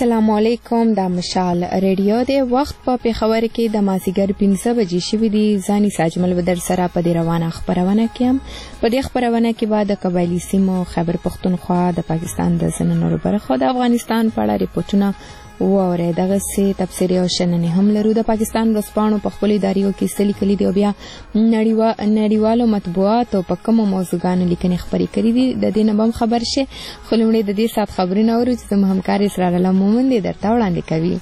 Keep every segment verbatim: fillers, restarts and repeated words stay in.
السلام علیکم. دا مشال ریډیو دی. وخت په پیښور کې د مازیګر پنځه بجې شوي دي. ځاني ساجمل بدر سره په دې روانه خپرونه کې هم په دې خپرونه کې به د قبایلي سیمو خیبر پښتونخوا د پاکستان د ځینو نورو برخو د افغانستان په اړه ریپورټونه واورئ. دغسې تبصرې او شننې هم لرو. د پاکستان ورځپاڼو په خپلو اداریو کې څه لیکلي دي او بیا نړیوالو مطبوعاتو په کومو موضوعګانو لیکنې خپرې کړي دي، د دې نه به هم خبر شئ. خو لومړی د دې ساعت خبرونه اورو چې زموږ همکار اسرار الله مومند یې درته وړاندې کوي.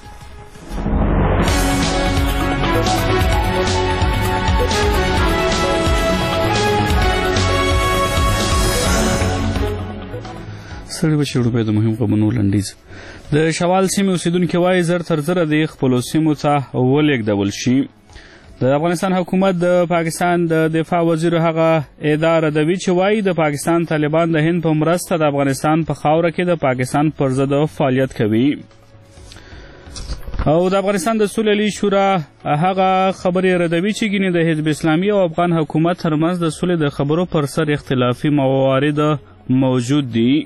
سړي به شروع د مهم خبرونو لنډیز. د شوال سیمې اوسیدونکي وایي زر تر زره د خپلو سیمو ته ولېږدول شي. د افغانستان حکومت د پاکستان د دفاع وزیر هغه ادعا ردوي چې وایي د پاکستان طالبان د هند په مرسته د افغانستان په خاوره کې د پاکستان پر ضد فعالیت کوي. او د افغانستان د سولې شورا هغه خبرې ردوي چې ګینې د حزب اسلامي او افغان حکومت ترمنځ د سولې د خبرو پر سر اختلافي موارد موجود دي.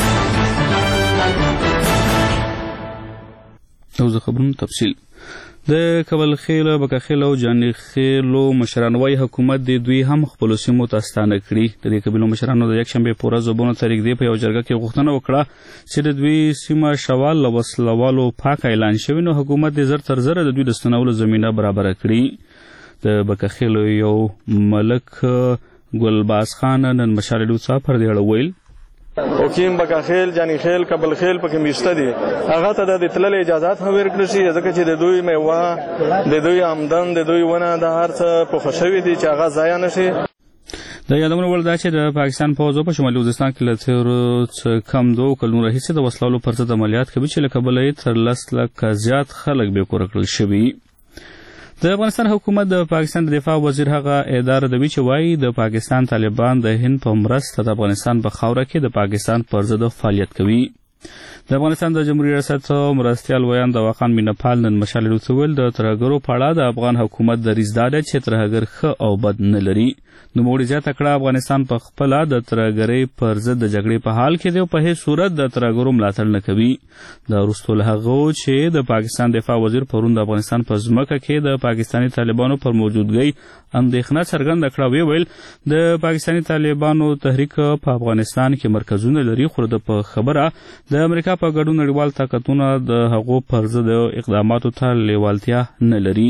او زه خبرونو تفصیل. د کابل خیل، بکه خیل او جاني خیلو مشرانو وایي حکومت د دوی هم خپلو سیمو ته ستانه کړي. د دې قبیلو مشرانو د یکشنبې په ورځ اوبونو ته نږدې په یوه جرګه کې غوښتنه وکړه چې د دوی سیمه شوال له وسلوالو پاک اعلان شوي، نو حکومت د زر تر زره د دوی د ستنولو زمینه برابره کړي. د بکه خیلو یو ملک ګلباز خان نن مشال ډو څه پر دې اړه ویل. حکیم بکه خیل، جاني خیل، کابل خیل پکې میشته دي. هغه ته د تللې اجازهات هم ورکړل شي ځکه چې د دوی میوه، د دوی آمدن، د دوی ونه د هر څه پوښه شوي دي چې هغه ضایع نه شي. د یادونه وړ ده چې د پاکستان پوځ په شمالي وزیرستان کې له تېرو څه کم دوه کلونو راهیسې د وسلوالو پر ضد عملیات کوي چې له کبله یې تر لس لکه زیات خلک بې کوره کړل شوي. د افغانستان حکومت د پاکستان د دفاع وزیر هغه ادعا ردوي چې وایي د پاکستان طالبان د هند په مرسته د افغانستان په خاوره کې د پاکستان پر ضد فعالیت کوي. د افغانستان د جمهوریت ریاست مرستیال ویان دواخان مینپال نن مشال ډو څه ویل د ترهګرو په اړه د افغان حکومت دریځ دا دی چې ترهګر ښه او بد نه لري. نوموړي زیاته کړه افغانستان په خپله د ترهګرۍ پر ضد د جګړې په حال کې دی او په هیڅ صورت د ترهګرو ملاتړ نه کوي. دا وروسته له هغه چې د پاکستان دفاع وزیر پرون د افغانستان په ځمکه کې د پاکستاني طالبانو پر موجودګۍ اندېښنه څرګنده کړه. ویې ویل د پاکستاني طالبانو تحریک په افغانستان کې مرکزونه لري، خو د په خبره د امریکا په ګډون نړیوال طاقتونه د هغو پر ضد اقداماتو ته لیوالتیا نه لري.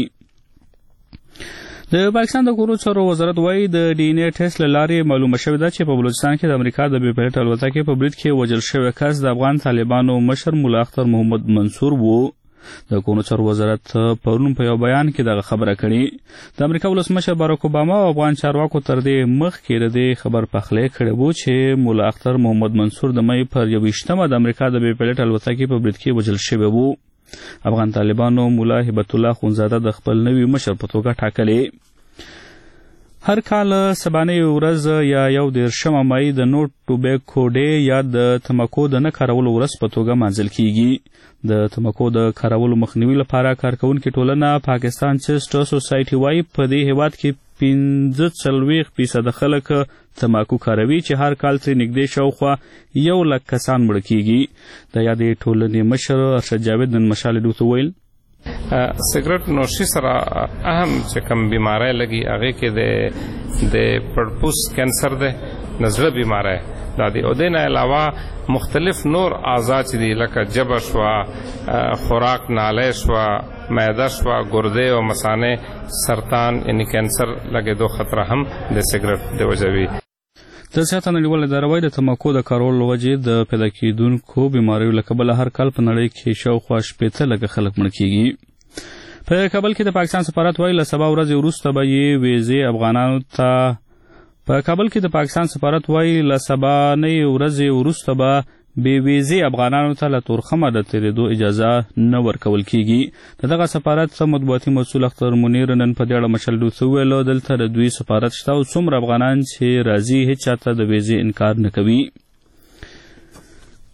د پاکستان د کورو چارو وزارت وایي د ډي ان اے ټیسټ له لارې معلومه شوې ده چې په بلوچستان کې د امریکا د بې پیلوټ الوتکې په برید کې وژل شوی کس د افغان طالبانو مشر ملا اختر محمد منصور و. د کورو چارو وزارت پرون په یو بیان کې دغه خبره کړې. د امریکا ولسمشر باراک اوباما او افغان چارواکو تر دې مخکې د دې خبر پخلی کړی و چې ملا اختر محمد منصور د مۍ پر یوویشتمه د امریکا د بې پیلوټ الوتکې په برید کې وژل شوی و. افغان طالبانو ملا هبت الله خونزاده د خپل نوي مشر په توګه ټاکلی. هر کال سبانۍ ورځ یا یو دېرشمه مۍ د نو ټوبیکو ډے یا د تمباکو د نه کارولو ورځ په توګه مانځل کیږي. د تمباکو د کارولو مخنیوي لپاره کارکوونکې ټولنه پاکستان چیسټ سوسایټي وایي په دې هیواد کې پنځه څلوېښت فیصده خلک تمباکو کاروي چې هر کال ترې نږدې شاوخوا یو لک کسان مړه کیږي. د یادې ټولنې مشر ارشد جاوید نن مشال ډو ته ویل سیګریټ نوشي سره اهم چې کوم بیماری لګي هغه کې د د پړپوس کینسر ده، نزله بیماری دا دی. او د نه علاوه مختلف نور اعضاء چې دي لکه جبه شوه، خوراک نالی شوه، معده شوه، ګردې او مثانې سرطان یعنی کینسر لګېدو خطره هم د سیګریټ د وجې وي. د صحت نړیواله اداره وایي د تمباکو د کارولو له وجې د پیدا کېدونکو بیماریو له کبله هر کال په نړۍ کې شاوخوا شپېته لکه خلک مړه کېږي. په کابل کې د پاکستان سفارت وایي له سبا ورځې وروسته به یې ویزې افغانانو ته په کابل کې د پاکستان سفارت وایي له سبانۍ ورځې وروسته به بې ویزې افغانانو ته له تورخمه د تېرېدو اجازه نه ورکول کېږي. د دغه سفارت مطبوعاتي مسؤل اختر منیر نن په دې اړه مشال ډو څه وویل دلته د دوی سفارت شته او څومره افغانان چې راځي هېچا ته د ویزې انکار نه کوي.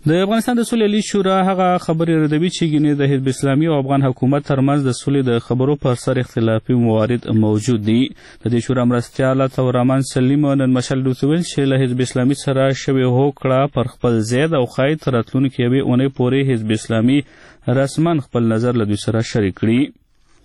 د افغانستان د سولې عالی شورا هغه خبرې ردوي چې ګینې د حزب اسلامي او افغان حکومت ترمنځ د سولې د خبرو پر سر اختلافي موارد موجود دي. د دې شورا مرستیال تورمان سلیم نن مشال دوسویل چې له حزب اسلامي سره شوی هوکړه پر خپل ځای او خای تراتلونکو یوې اونۍ پورې حزب اسلامي رسما خپل نظر له دوی سره شریک کړي.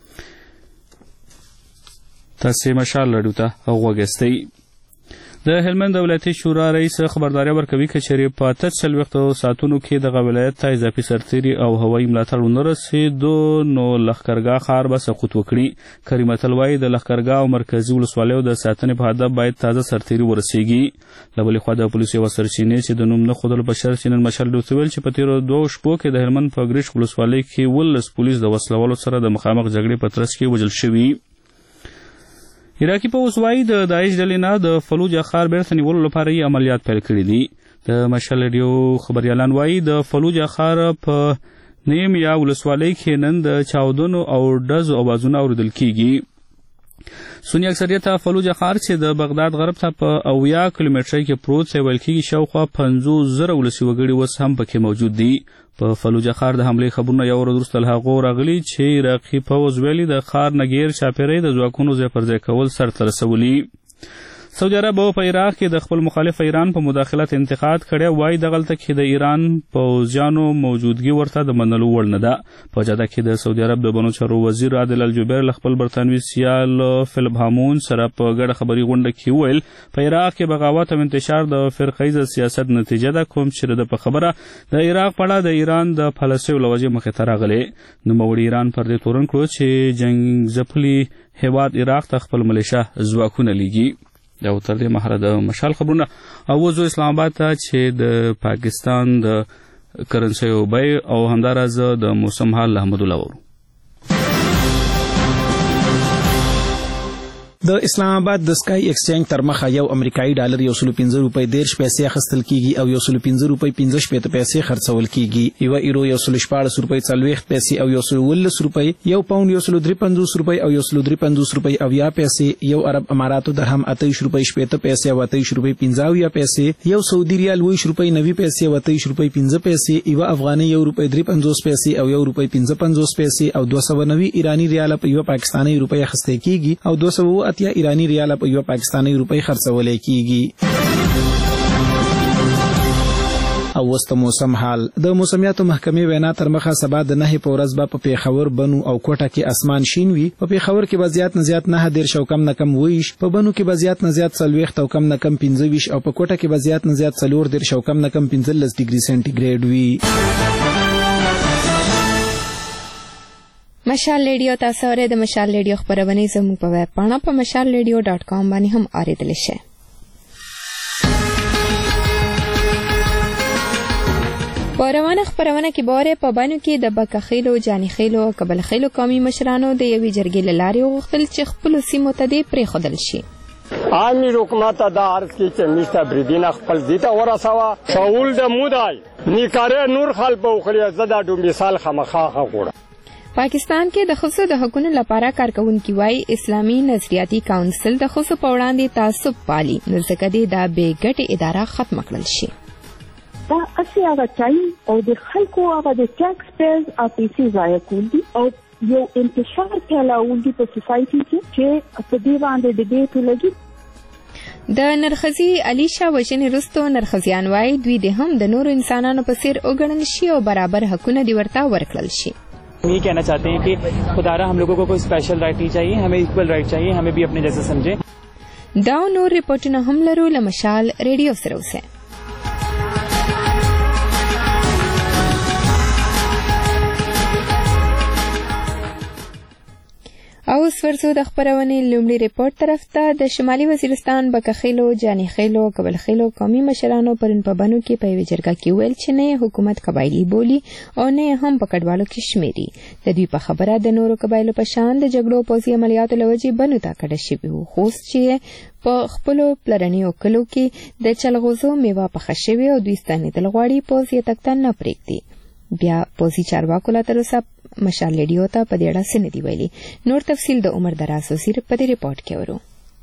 تاسې مشال راډیو ته وګورئ. د هلمند ولایتي شورا رئیس خبرداري ورکوي چې چیرې په اته څلوېښتو ساعتونو کې دغه ولایت ته اضافي سرتیري او هوایي ملاتړ ونه رسېدو نو لښکرګاه ښار به سقوط وکړي. کریم اتل وایي د لښکرګاه او مرکزي ولسوالیو د ساتنې په هدف باید تازه سرتیري ورسیږي. له بلې خوا د پولیسو یوه سرچینې چې د نوم نه ښودلو په شرط چې نن مشال دوست ویل چې په تېرو دوو شپو کې د هلمند په ګرشک ولسوالۍ کې ولس پولیس د وسلوالو سره د مخامخ جګړې په ترڅ کې وژل شوي. عراقي پوځ وایي د داعش ډلې نه د فلوجه ښار بیرته نیولو لپاره یې عملیات پیل کړي دي. د مشال ریډیو خبریالان وایي د فلوجه ښار په نیم یا ولسوالۍ کې نن د چاودنو او ډزو اوازونه اورېدل کیږي. سني اکثریت فلوجه ښار چې د بغداد غرب ته په اویا کیلومترۍ کې پروت دی ویل کېږي شاوخوا پنځوس زره ولسي وګړي اوس هم پکې موجود دي. په فلوجه ښار د حملې خبرونه یو ورځ وروسته له هغو راغلي چې عراقي پوځ ویلي د ښار نه غیر چاپیرۍ د ځواکونو ځای پر ځای کول سرته رسولي. سعودي عرب په عراق کې د خپل مخالف ایران په مداخلت انتقاد کړی وایي دغلته کې د ایران پوځیانو موجودګي ورته د منلو وړ نه ده. په جده کې د سعودي عرب د بنو چارو وزیر عادل الجبیر له خپل برطانوي سیال فلیپ هامون سره په ګډه خبري غونډه کې ویل په عراق کې بغاوت او انتشار د فرقه‌ایز سیاست نتیجه ده کوم چې د په خبره د عراق په اړه د ایران د پالیسیو له وجې مخې ته راغلی. نوموړي ایران پر دې تورن کړو چې جنګ ځپلي هیواد عراق ته خپل ملیشه ځواکونه لیږي. دا تر دې مهاله د مشال خبرونه او وزو اسلام آباد ته چې د پاکستان د کرنسیو بیې او همداراز د موسم حال له احمد الله ورو. د اسلام آباد د سکای ایکسچینج تر مخه یو امریکایي ډالر یو سل پنځه روپۍ دیرش پیسې اخیستل کیږي او یو سل پنځه روپۍ پنځه شپېته پیسې خرڅول کیږي. یو ایرو یو سل شپاړس روپۍ څلوېښت پیسې او یو سل اوولس روپۍ، یو پاوند یو سل درې پنځوس روپۍ او یو سل درې پنځوس روپۍ اویا پیسې، یو عرب اماراتو درهم اتهیش روپۍ شپېته پیسې او اتهیش روپۍ پنځه اویا پیسې، یو سعودي ریال اوویشت روپۍ نوي پیسې او اتهیش روپۍ پنځه پیسې، یو افغاني یو روپۍ درې پنځوس پیسې او یو روپۍ پنځه پنځوس پیسې او دوه سوه نوي ایراني ریال په یو پاکستاني روپۍ اخیستل کیږي او دوه سوه اتیا ایراني ریال په یو پاکستاني روپۍ خرڅول کیږي. او وسط موسم حال د موسمیاتو محکمې وینا تر مخه سبا د نه په ورځ به په پیښور بنو او کوټه کې اسمان شین وي. په پیښور کې به زیات نه زیات نه ډیر شو کم نه کم ویش، په بنو کې به زیات نه زیات څلوېښت او کم نه کم پنځه ویش او په کوټه کې به زیات نه زیات څلور ډیر شو کم نه کم پنځلس ډیګري سنټیګریډ وي. مشال ریډیو تاسو اورئ. د مشال ریډیو خبرونه زموږ په ویب پاڼه په مشال ریډیو ډاټ کام باندې هم اوریدل شي. په روانه خبرونه کې باره په بانو کې د بکخیلو، جانخیلو او کبلخیلو قومي مشرانو د یوې جرګې له لارې وغوښتل چې خپلو سیمو ته دې پرېښودل شي. عامي حکومت دا عرض کی چې مشته بریدینه خپل دیته ورسوه شاول د مودای نیکاره نور خلک به وخلي زدا دو مثال خمخاخه غوړه. پاکستان کې د ښځو د حقوقو لپاره کارکونکي وایي اسلامي نظریاتي کونسل د ښځو په وړاندې تعصب پالي نو ځکه دې دا بې ګټې اداره ختمه کړل شي. دا اصلي هغه چایي او د خلکو هغه د ټیکس پیرز او پیسې ضایع کول دي او یو انتشار پیلاول دي په سوسایټي کې چې په دې باندې ډیبیټ ولګي. د نرخزي علي شاه وژنې وروسته نرخزیان وایي دوی د هم د نورو انسانانو په څیر وګڼل شي او برابر حقونه دې ورته ورکړل شي. हम ये कहना चाहते हैं कि खुदारा हम लोगों को कोई स्पेशल राइट नहीं चाहिए, हमें इक्वल राइट चाहिए, हमें भी अपने जैसे समझे. دا نور रिपोर्टونه هم لرو له مشال ریډیو سره اوسه. او ورسو د خبرونې لومړي ریپورت طرف ته. د شمالي وزیرستان بکخیلو، جانخیلو او کبلخیلو قومي مشرانو پرون په بنو کې په یوه جرګه کې ویل چې نه حکومت قبایلي بولی او نه هم په کډوالو کې شمیري. د دوی په خبره د نورو قبایلو په شان د جګړو پوځي عملیاتو له وجې بنو ته کډه شوي وو، خوست چې په خپلو پلرنیو کلو کې د چلغوزو میوه پخه شوې او دوی ستنېدل غواړي پوځ یې تکته نه پرېږدي. بیا پوځي چارواکو لا تر اوسه مشال ریډیو ته په دې اړه څه نه دي ویلي. نور تفصیل د عمر دراز وزیر په دې ریپورت کې ورو.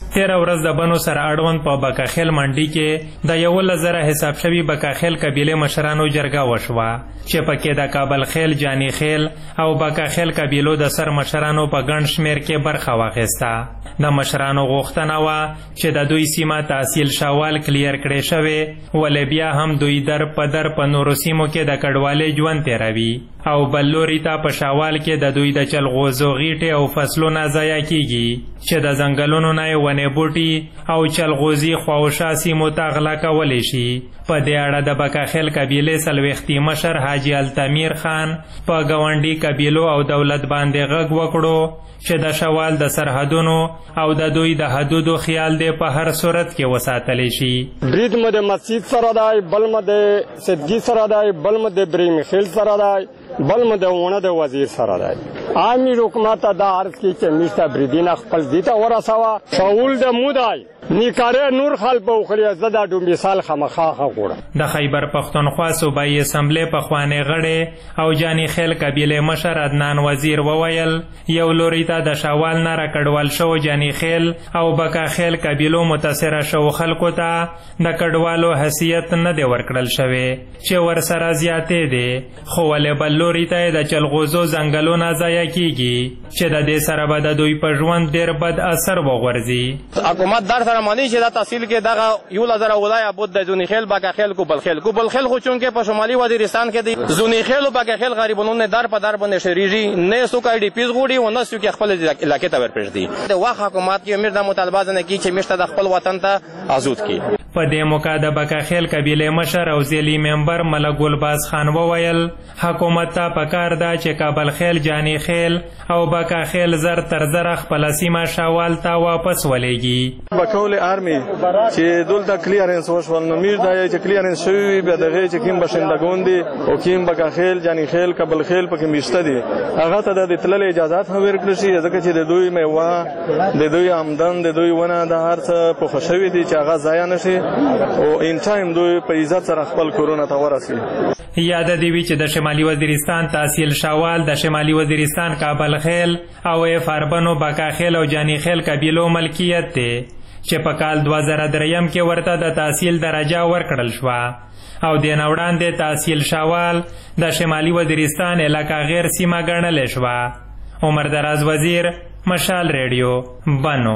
تیر ورځ د بنو سره اړوند په بکاخیل منډي کې د یولس زره حساب شوي بکاخیل قبیله مشرانو جرګه وشوه چې پکې د کابل خیل، جانی خیل او بکاخیل قبیلو د سر مشرانو په ګڼ شمېر کې برخه واخیسته. د مشرانو غوښتنه وه چې د دوی سیمه تحصیل شوال کلیر کړې شوې، ولې بیا هم دوی در په در په نورو سیمو کې د کډوالۍ ژوند تېروي او بل لوري ته په شاوال کې د دوی د چلغوزو غیټې او فصلونه ضایع کیږي چې د ځنګلونو نه یې ونې بوټي او چلغوزي خواوشا سیمو ته غلا کولی شي. په دې اړه د بکاخیل قبیلې څلوېښتي مشر حاجي التمیر خان په ګاونډي قبیلو او دولت باندې غږ وکړو چې د شوال د سرحدونو او د دوی د حدودو خیال دی په هر صورت کې وساتلی شي. برید مو د مسجد سره دی، بل مو د صدګي سره دی، بل مو د بریم خیل سره دی، بل مو د ونه د وزیر سره دی. عامي حکومت ته دا عرض کی چې میشته بریدین خپل دي ته ورسوه. شاول د مودای نیکاره نور خلک به وخوري، زه دا ډوم مثال خامخا غوړم. د خیبر پښتونخوا صوبایي اسمبلی پخوانی غړی او جانی خیل قبیله مشر عدنان وزیر وویل یو لوري ته د شوال نه راکډوال شو جانی خیل او بکاخیل قبیلو متاثره شو خلکو ته د کډوالو حیثیت نه دی ورکړل شوی چې ورسره زیاتې دی، خو ولې بل لوري ته د چلغوزو ځنګلونه ضایع کیږي چې د دې سره به د دوی په ژوند ډېر بد اثر وغورځي. حکومت در سره مانی چې دا تحصیل کې دغه یو لزر ولای ابود د زونی خیل بکاخیل کو بلخیل کو بلخیل خو چونکه په شمالي وزیرستان کې دی زونی خیل او بکاخیل غریبونو نه در په در باندې شریږي، نه سو کای ډی پیز غوډي و نه سو کې خپل علاقې ته ورپېږي. د واخ حکومت کې امیر د مطالبه نه کی چې مشته د خپل وطن ته آزاد کی. په دې موقع د بکاخیل قبیله مشر او ځلی ممبر ملک ګلباز خان وویل حکومت ته پکار ده چې کابل خیل، جانی خیل او بکاخیل زر تر زر خپل سیمه شوال ته واپس ولېږي. بکول آرمی چې دلته کلیرنس وشول نو میر دا چې کلیرنس شوی به دغه چې کوم بشندگان دي او کوم بکاخیل، جانی خیل، کابل خیل پکې میشته دي هغه ته د تلل اجازه هم ورکړل شي، ځکه چې د دوی میوه، د دوی آمدن، د دوی ونه د هر څه په خوشوي دي چې هغه ضایع نشي او ان ټایم دوی په عزت سره خپل کورونه ته ورسي. یاد دی وی چې د شمالي وزیرستان تحصیل شوال، د شمالي وزیرستان کابل خیل او اف اربنو بکاخیل او جانی خیل قبیلو ملکیت دی چې په کال دوه زره دریم کې ورته د تحصیل درجه ورکړل شوه او د نوړاندې تحصیل شوال د شمالي وزیرستان علاقه غیر سیمه ګڼل شوه. عمر دراز وزیر، مشال ریډیو، بنو.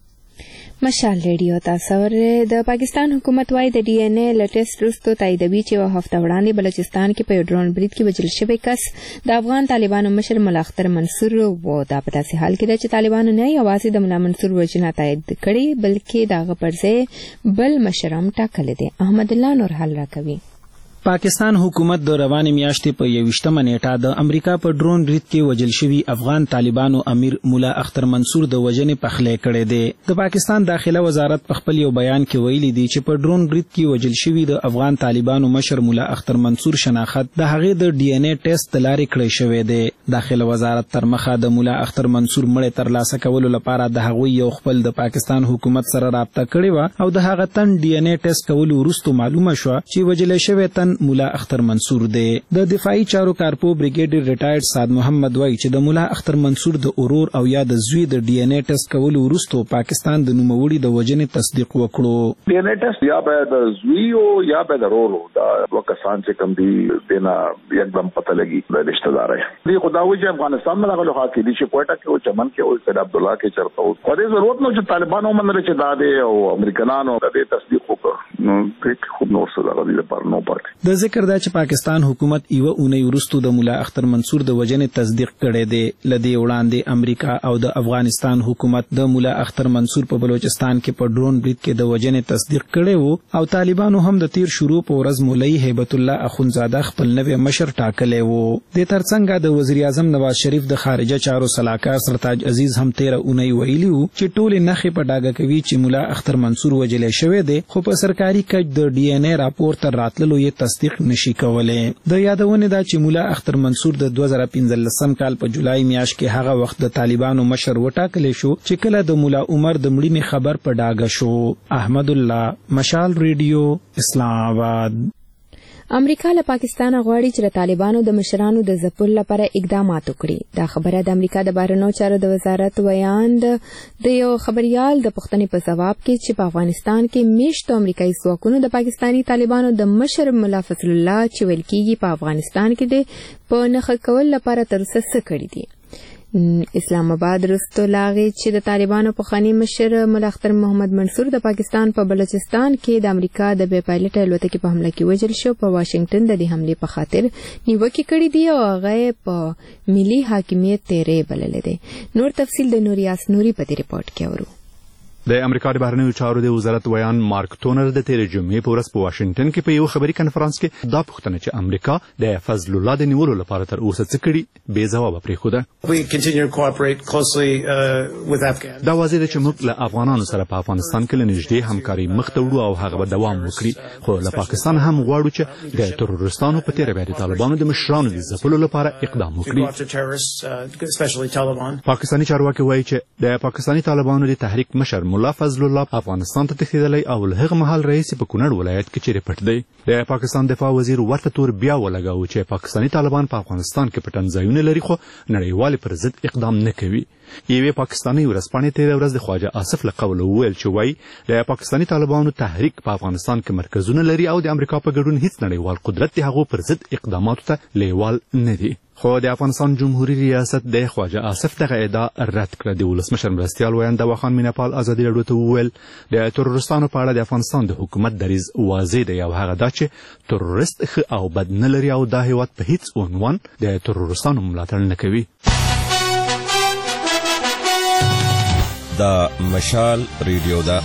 مشال ریډیو تاسو ورته د پاکستان حکومت وايي د ډي ان اے لټیسټ وروسته تاییدوي چې یوه هفته وړاندې بلوچستان کې په ډرون برید کې وژل شوی کس د افغان طالبانو مشر ملا اختر منصور و. دا په داسې حال کې ده چې طالبانو نه یوازې د ملا منصور وژنه تایید کړې بلکې د هغه پر ځای بل مشر هم ټاکلی دی. احمد الله نورحل راکوي. پاکستان حکومت د روانې میاشتې په یویشتمه نیټه د امریکا په ډرون برید کې وژل شوي افغان طالبانو امیر مولا اختر منصور د وژنې پخلی کړی دی. د پاکستان داخله وزارت په خپل یو بیان کې ویلي دی چې په ډرون برید کې وژل شوي د افغان طالبانو مشر مولا اختر منصور شناخت د هغې د ډي ان اے ټیسټ د لارې کړی شوی دی. داخله وزارت تر مخه د مولا اختر منصور مړی ترلاسه کولو لپاره د هغوی یو خپل د پاکستان حکومت سره رابطه کړې وه او د هغه تن ډي ان اے ټیسټ کولو وروسته معلومه شوه چې وژلی شوی تن مولا اختر منصور دی. د دفاعي چارو کارپو بریګیډر ریټایرډ سعد محمد وایي چې د مولا اختر منصور د اورور او یا د زوی د ډي ان اے ټیسټ کولو وروسته پاکستان د نوموړي د وژنې تصدیق وکړو. ډي ان اے ټیسټ یا به د زوی او یا به د ورور دا دوه کسان چې کوم دي دنه یکدم پته لګي د رشتہ دار دی. خداوي چې افغانستان میں لغه لوخه کې دي چې کوټه کې او چمن کې او سید عبد الله کې چرته او په دې ضرورت نو چې طالبانو منل چې دا دی او امریکایانو د تصدیق وکړ نو ټیک خو نور څه لغوي لپاره نو پاتې. د ذکر دا چې پاکستان حکومت یو اونۍ وروسته د مولا اختر منصور د وژنې تصدیق کړی دی. لدی وړاندې امریکا او د افغانستان حکومت د مولا اختر منصور په بلوچستان کې په ډرون برید کې د وژنې تصدیق کړی وو او طالبانو هم د تیر شروع په ورځ مولوي هیبت الله اخونزاده خپل نوی مشر ټاکلی وو. د ترڅنګ د وزیر اعظم نواز شریف د خارجه چارو سلاکار سرتاج عزیز هم تیر اونۍ ویلي وو چې ټولې نښې په ډاګه کوي چې مولا اختر منصور وژلی شوی دی، خو په سرکاري کچ د ډي ان اے راپور تر راتللو یې تصدیق نشي کولی. د یادونه ده چې مولا اختر منصور د دوه زره پنځلسم کال په جولای میاشت کې هغه وخت د طالبانو مشر وټاکلی شو چې کله د مولا عمر د مړینې خبر په ډاګه شو. احمد الله، مشال ریډیو، اسلام آباد. امریکا له پاکستان غواړي چې د طالبانو د مشرانو د ځپلو لپاره اقدامات وکړي. دا خبره د امریکا د بهرنیو چارو د وزارت ویاند د یو خبريال د پوښتنې په ځواب کې چې په افغانستان کې میشتو امریکایي ځواکونو د پاکستاني طالبانو د مشر ملا فضل الله چې ویل کېږي په افغانستان کې د په نښه کول لپاره تر اوسه څه کړي دي. اسلام آباد رستو لاغي چې د طالبانو پخوانی مشر ملا اختر محمد منصور د پاکستان په بلوچستان کې د امریکا د بې پایلټ الوتکې په حمله کې وژل شو، په واشنگټن د دې حملې په خاطر نیوکې کړې دي او هغه په ملي حاکمیت تیرې بللې ده. نور تفصیل د نوریاس نوري په دې ریپورت کې اورو. د امریکا د بهرنیو چارو د وزارت ویان مارک تونر د تیرې جمعې په ورځ په واشنگټن کې په یو خبري کنفرانس کې دا پوښتنه چې امریکا د فضل الله د نیولو لپاره تر اوسه څه کړي بې ځوابه پرېښوده. دا واضح ده چې موږ له افغانانو سره په افغانستان کې له نږدې همکاري مخ ته وړو او هغه به دوام وکړي، خو له پاکستان هم غواړو چې د ترورستانو په تېره بیا د طالبانو د مشرانو د ځپلو لپاره اقدام وکړي. پاکستاني چارواکي وایي چې د پاکستاني طالبانو د تحریک مشر ملا فضل الله افغانستان ته تښتېدلی او له هغه مهال رئیس په کونړ ولایت کې چیرې پټ دی. د پاکستان دفاع وزیر ورته تور بیا ولګاوه چې پاکستاني طالبان په افغانستان کې پټن ځایونه لري خو نړیوالې پر ضد اقدام نه کوي. یوې پاکستاني ورځپاڼې تېره ورځ د خواجه آصف له قوله وویل چې وایي د پاکستاني طالبانو تحریک په افغانستان کې مرکزونه لري او د امریکا په ګډون هیڅ نړیوال قدرت د هغو پر ضد اقداماتو ته لیوال نه دي. خو د افغانستان جمهوریت ریاست د خواجه آصف دغه ادعا رد کړه. د ولسمشر مرستیال ویاند دواخان میناپال ازادي راډیو ته وویل د ترورستانو په اړه د افغانستان د حکومت دریځ واضح دی او هغه دا چې ترورست ښه او بد نه لري او دا هیواد په هیڅ عنوان د ترورستانو ملاتړ نه کوي. دا مشال ریډیو ده.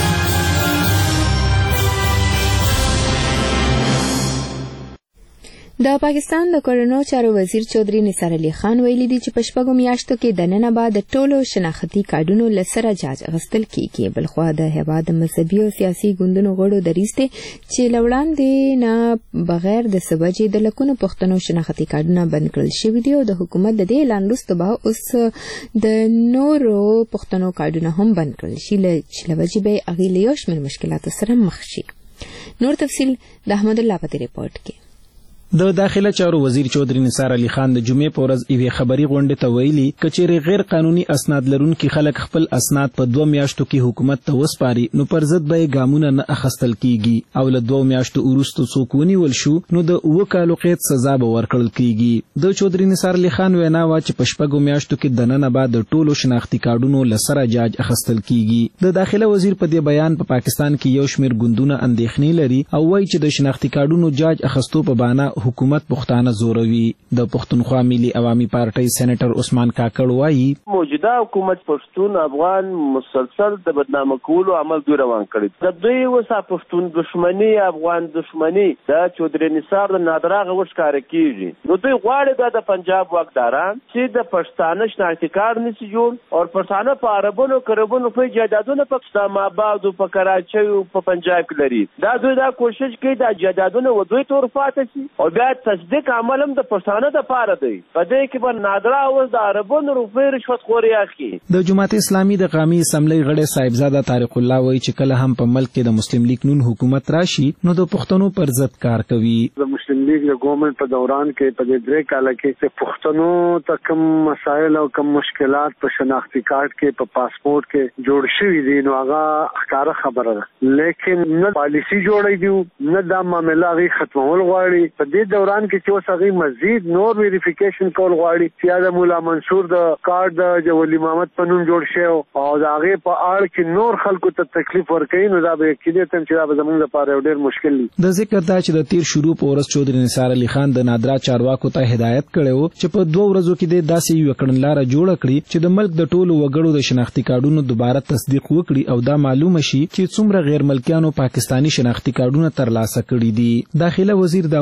د پاکستان د کورونو چارو وزیر چودري نثار علي خان ویلي دي چې په شپږو میاشتو کې د نن بعد د ټولو شناختي کارډونو له سره جاج اخیستل کیږي. بلخوا د هیواد د مذهبي او سیاسي ګوندونو غړو دریځ دی چې له وړاندې نه بغیر د څه وجې د لکونو پښتنو شناختي کارډونه بند کړل شوي دي او د حکومت د دې اعلان وروسته به اوس د نورو پښتنو کارډونه هم بند کړل شي چې له وجې به هغې له یو شمېر مشکلاتو سره مخ شي. نور تفصیل د احمد الله په ریپورت کې. د داخله چارو وزیر چودري نثار علي خان د جمعې په ورځ یوې خبري غونډې ته ویلي کچېرې غیر قانوني اسناد لرونکي خلک خپل اسناد په دوه میاشتو کې حکومت ته وسپاري نو پر ضد به ګامونه نه اخیستل کیږي او له دوه میاشتو وروسته څوک ونیول شو نو د اوه کالو قید سزا به ورکړل کیږي. د چودري نثار علي خان وینا وه چې په شپږو میاشتو کې د نن بعد د ټولو شناختي کارډونو له سره جاج اخیستل کیږي. د داخله وزیر په دې بیان په پا پاکستان کې یو شمېر ګوندونه اندېښنې لري او وایي چې د شناختي کارډونو جاج اخیستو په بهانه حکومت پښتانه زوروي. د پښتونخوا ملي عوامي پارټۍ سېنیټر عثمان کاکړ وایي موجوده حکومت پښتون افغان مسلسل د بدنامه کولو عمل دوی روان کړی. د دوی وسه پښتون دشمنی افغان دشمنی د چودري نثار د نادراغه وښکاره کیږي. نو دوی غواړي د پنجاب واکداران چې د پښتانه شناختي کارت نشي جوړ او پښتانه په عربونو کربونو په جایدادونو په اسلام آباد او په کراچۍ او په پنجاب کې لري. دا دوی دا کوشش کوي د جایدادونو و دوی تور فاتح شي او بیا تصدیق عملم د پښتانه د پاره دی. په دې کې به نادرا اوس د عربونو روپۍ رشوت خوري اخلي. د جماعت اسلامي د قومي اسمبلی غړی صاحبزاده طارق الله وایي چې کله هم په ملک کې د مسلم لیگ نون حکومت راشي نو د پښتنو پر ضد کار کوي. د مسلم لیگ د ګورنمنت په دوران کې په دې درې کال کې چې پښتنو ته کوم مسایل او کوم مشکلات په شناختی کارت کې په پاسپورت کې جوړ شوي دي نو هغه ښکاره خبره ده، لیکن نه پالیسی جوړی دی نه دا معامله هغې ختمول غواړي. په دې دوران کې چې اوس هغې مزید نور ویریفیکیشن کول غواړي چې یا د مولا منصور د کارت د ولی محمد په نوم جوړ شوی او د هغې په اړه کې نور خلکو ته تکلیف ورکوي نو دا به یقیناً چې دا به زموږ لپاره یو ډېر مشکل وي. د ذکر دا چې د تیر شروع په ورځ چودري نثار علي خان د نادرا چارواکو ته هدایت کړی و چې په دوه ورځو کې د داسې یوه کړنلاره جوړه کړي چې د ملک د ټولو وګړو د شناختي کارډونو دوباره تصدیق وکړي او دا معلومه شي چې څومره غیر ملکیانو پاکستاني شناختي کارډونه ترلاسه کړي دي. داخله وزیر دا حکم د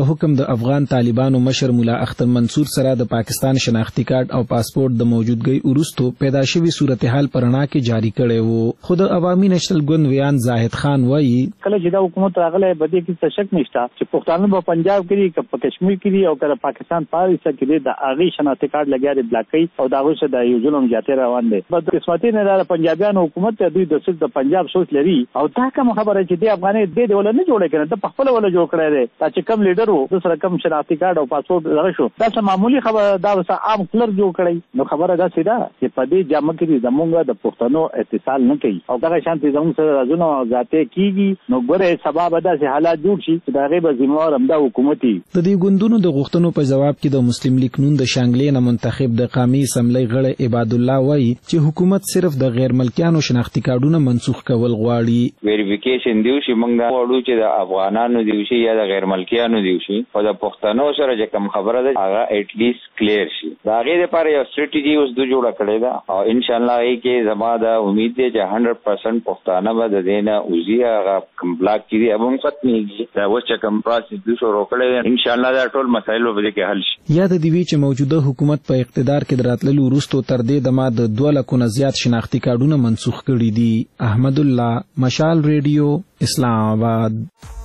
د افغان طالبانو مشر مولا اختر منصور سره د پاکستان شناختی کارت او پاسپورت د موجودګۍ وروسته پیدا شوی صورتحال پرانا کې جاری کړي وو. خو د عوامي نېشنل ګوند ویان زاهد خان وایي کله چې دا حکومت راغله بده کې څه شک نشته چې پښتانه په پنجاب کې کې په کشمیر کې او کله پاکستان پاریسه کې د اغي شناختی کارت لګیاري بلاکي او دا غوښه د یو ظلم جاته روان دي. په قسمتي نه د پنجابیانو حکومت ته دوی د سود د پنجاب سوچ لري او دا کوم خبره چې د افغاني د ډول نه جوړه کړي د خپل ولا جوړ کړی دی چې کم لیډر وو د سره کم شناختی کارت او پاسپورت لري شو دا څه معمولی خبره دا وسه عام کلر جوړ کړی نو خبره دا سیده چې په دې جامه کې زمونږ د پښتنو اتصال نه کوي او دا شانتي زموږ سره راځونه ذاته کیږي نو ګوره سبب دا چې حالات جوړ شي چې دا غیبه ذمہوار هم د حکومتي د دې ګوندونو د غوښتنو په جواب کې د مسلم لیگ نون د شانګلې نه منتخب د قومي اسمبلی غړی عباد الله وایي چې حکومت صرف د غیر ملکیانو شناختی کارتونه منسوخ کول غواړي. ویریفیکیشن دیو شي موږ دا وړو چې د افغانانو دیو شي یا د غیر ملکیانو دیو شي او د پښتنو سره چې کوم خبره ده هغه اټ لیست کلیر شي. دا غي لپاره یو سټریټجی اوس د جوړه کړی دا او ان شاء الله ای کې زما دا امید دی چې صد درصد پښتانه به د دینه اوزي هغه کوم بلاک کړي او هم ختميږي دا و چې کوم پروسس د شروع کړی ان شاء الله دا ټول مسایل به کې حل شي. یا د دې چې موجوده حکومت په اقتدار کې دراتللو وروسته تر دې د ما د دوه لکو نه زیات شناختی کارتونه منسوخ کړي دي. احمد الله، مشال ریډیو، اسلام آباد.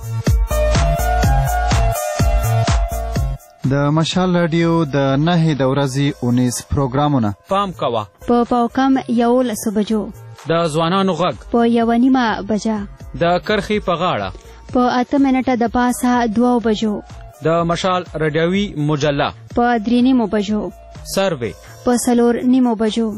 د مشال رادیو د نهي د ورځې اونیس پروګرامونه پام کوه په پاوکم یو لسو بجو د ځوانانو غږ په یو نیمه بجا د کرخي په غاړه په اته منټه د پاسه دوه بجو د مشال رادیوي مجله په درې نیمو بجو سروي په څلور نیمو بجو.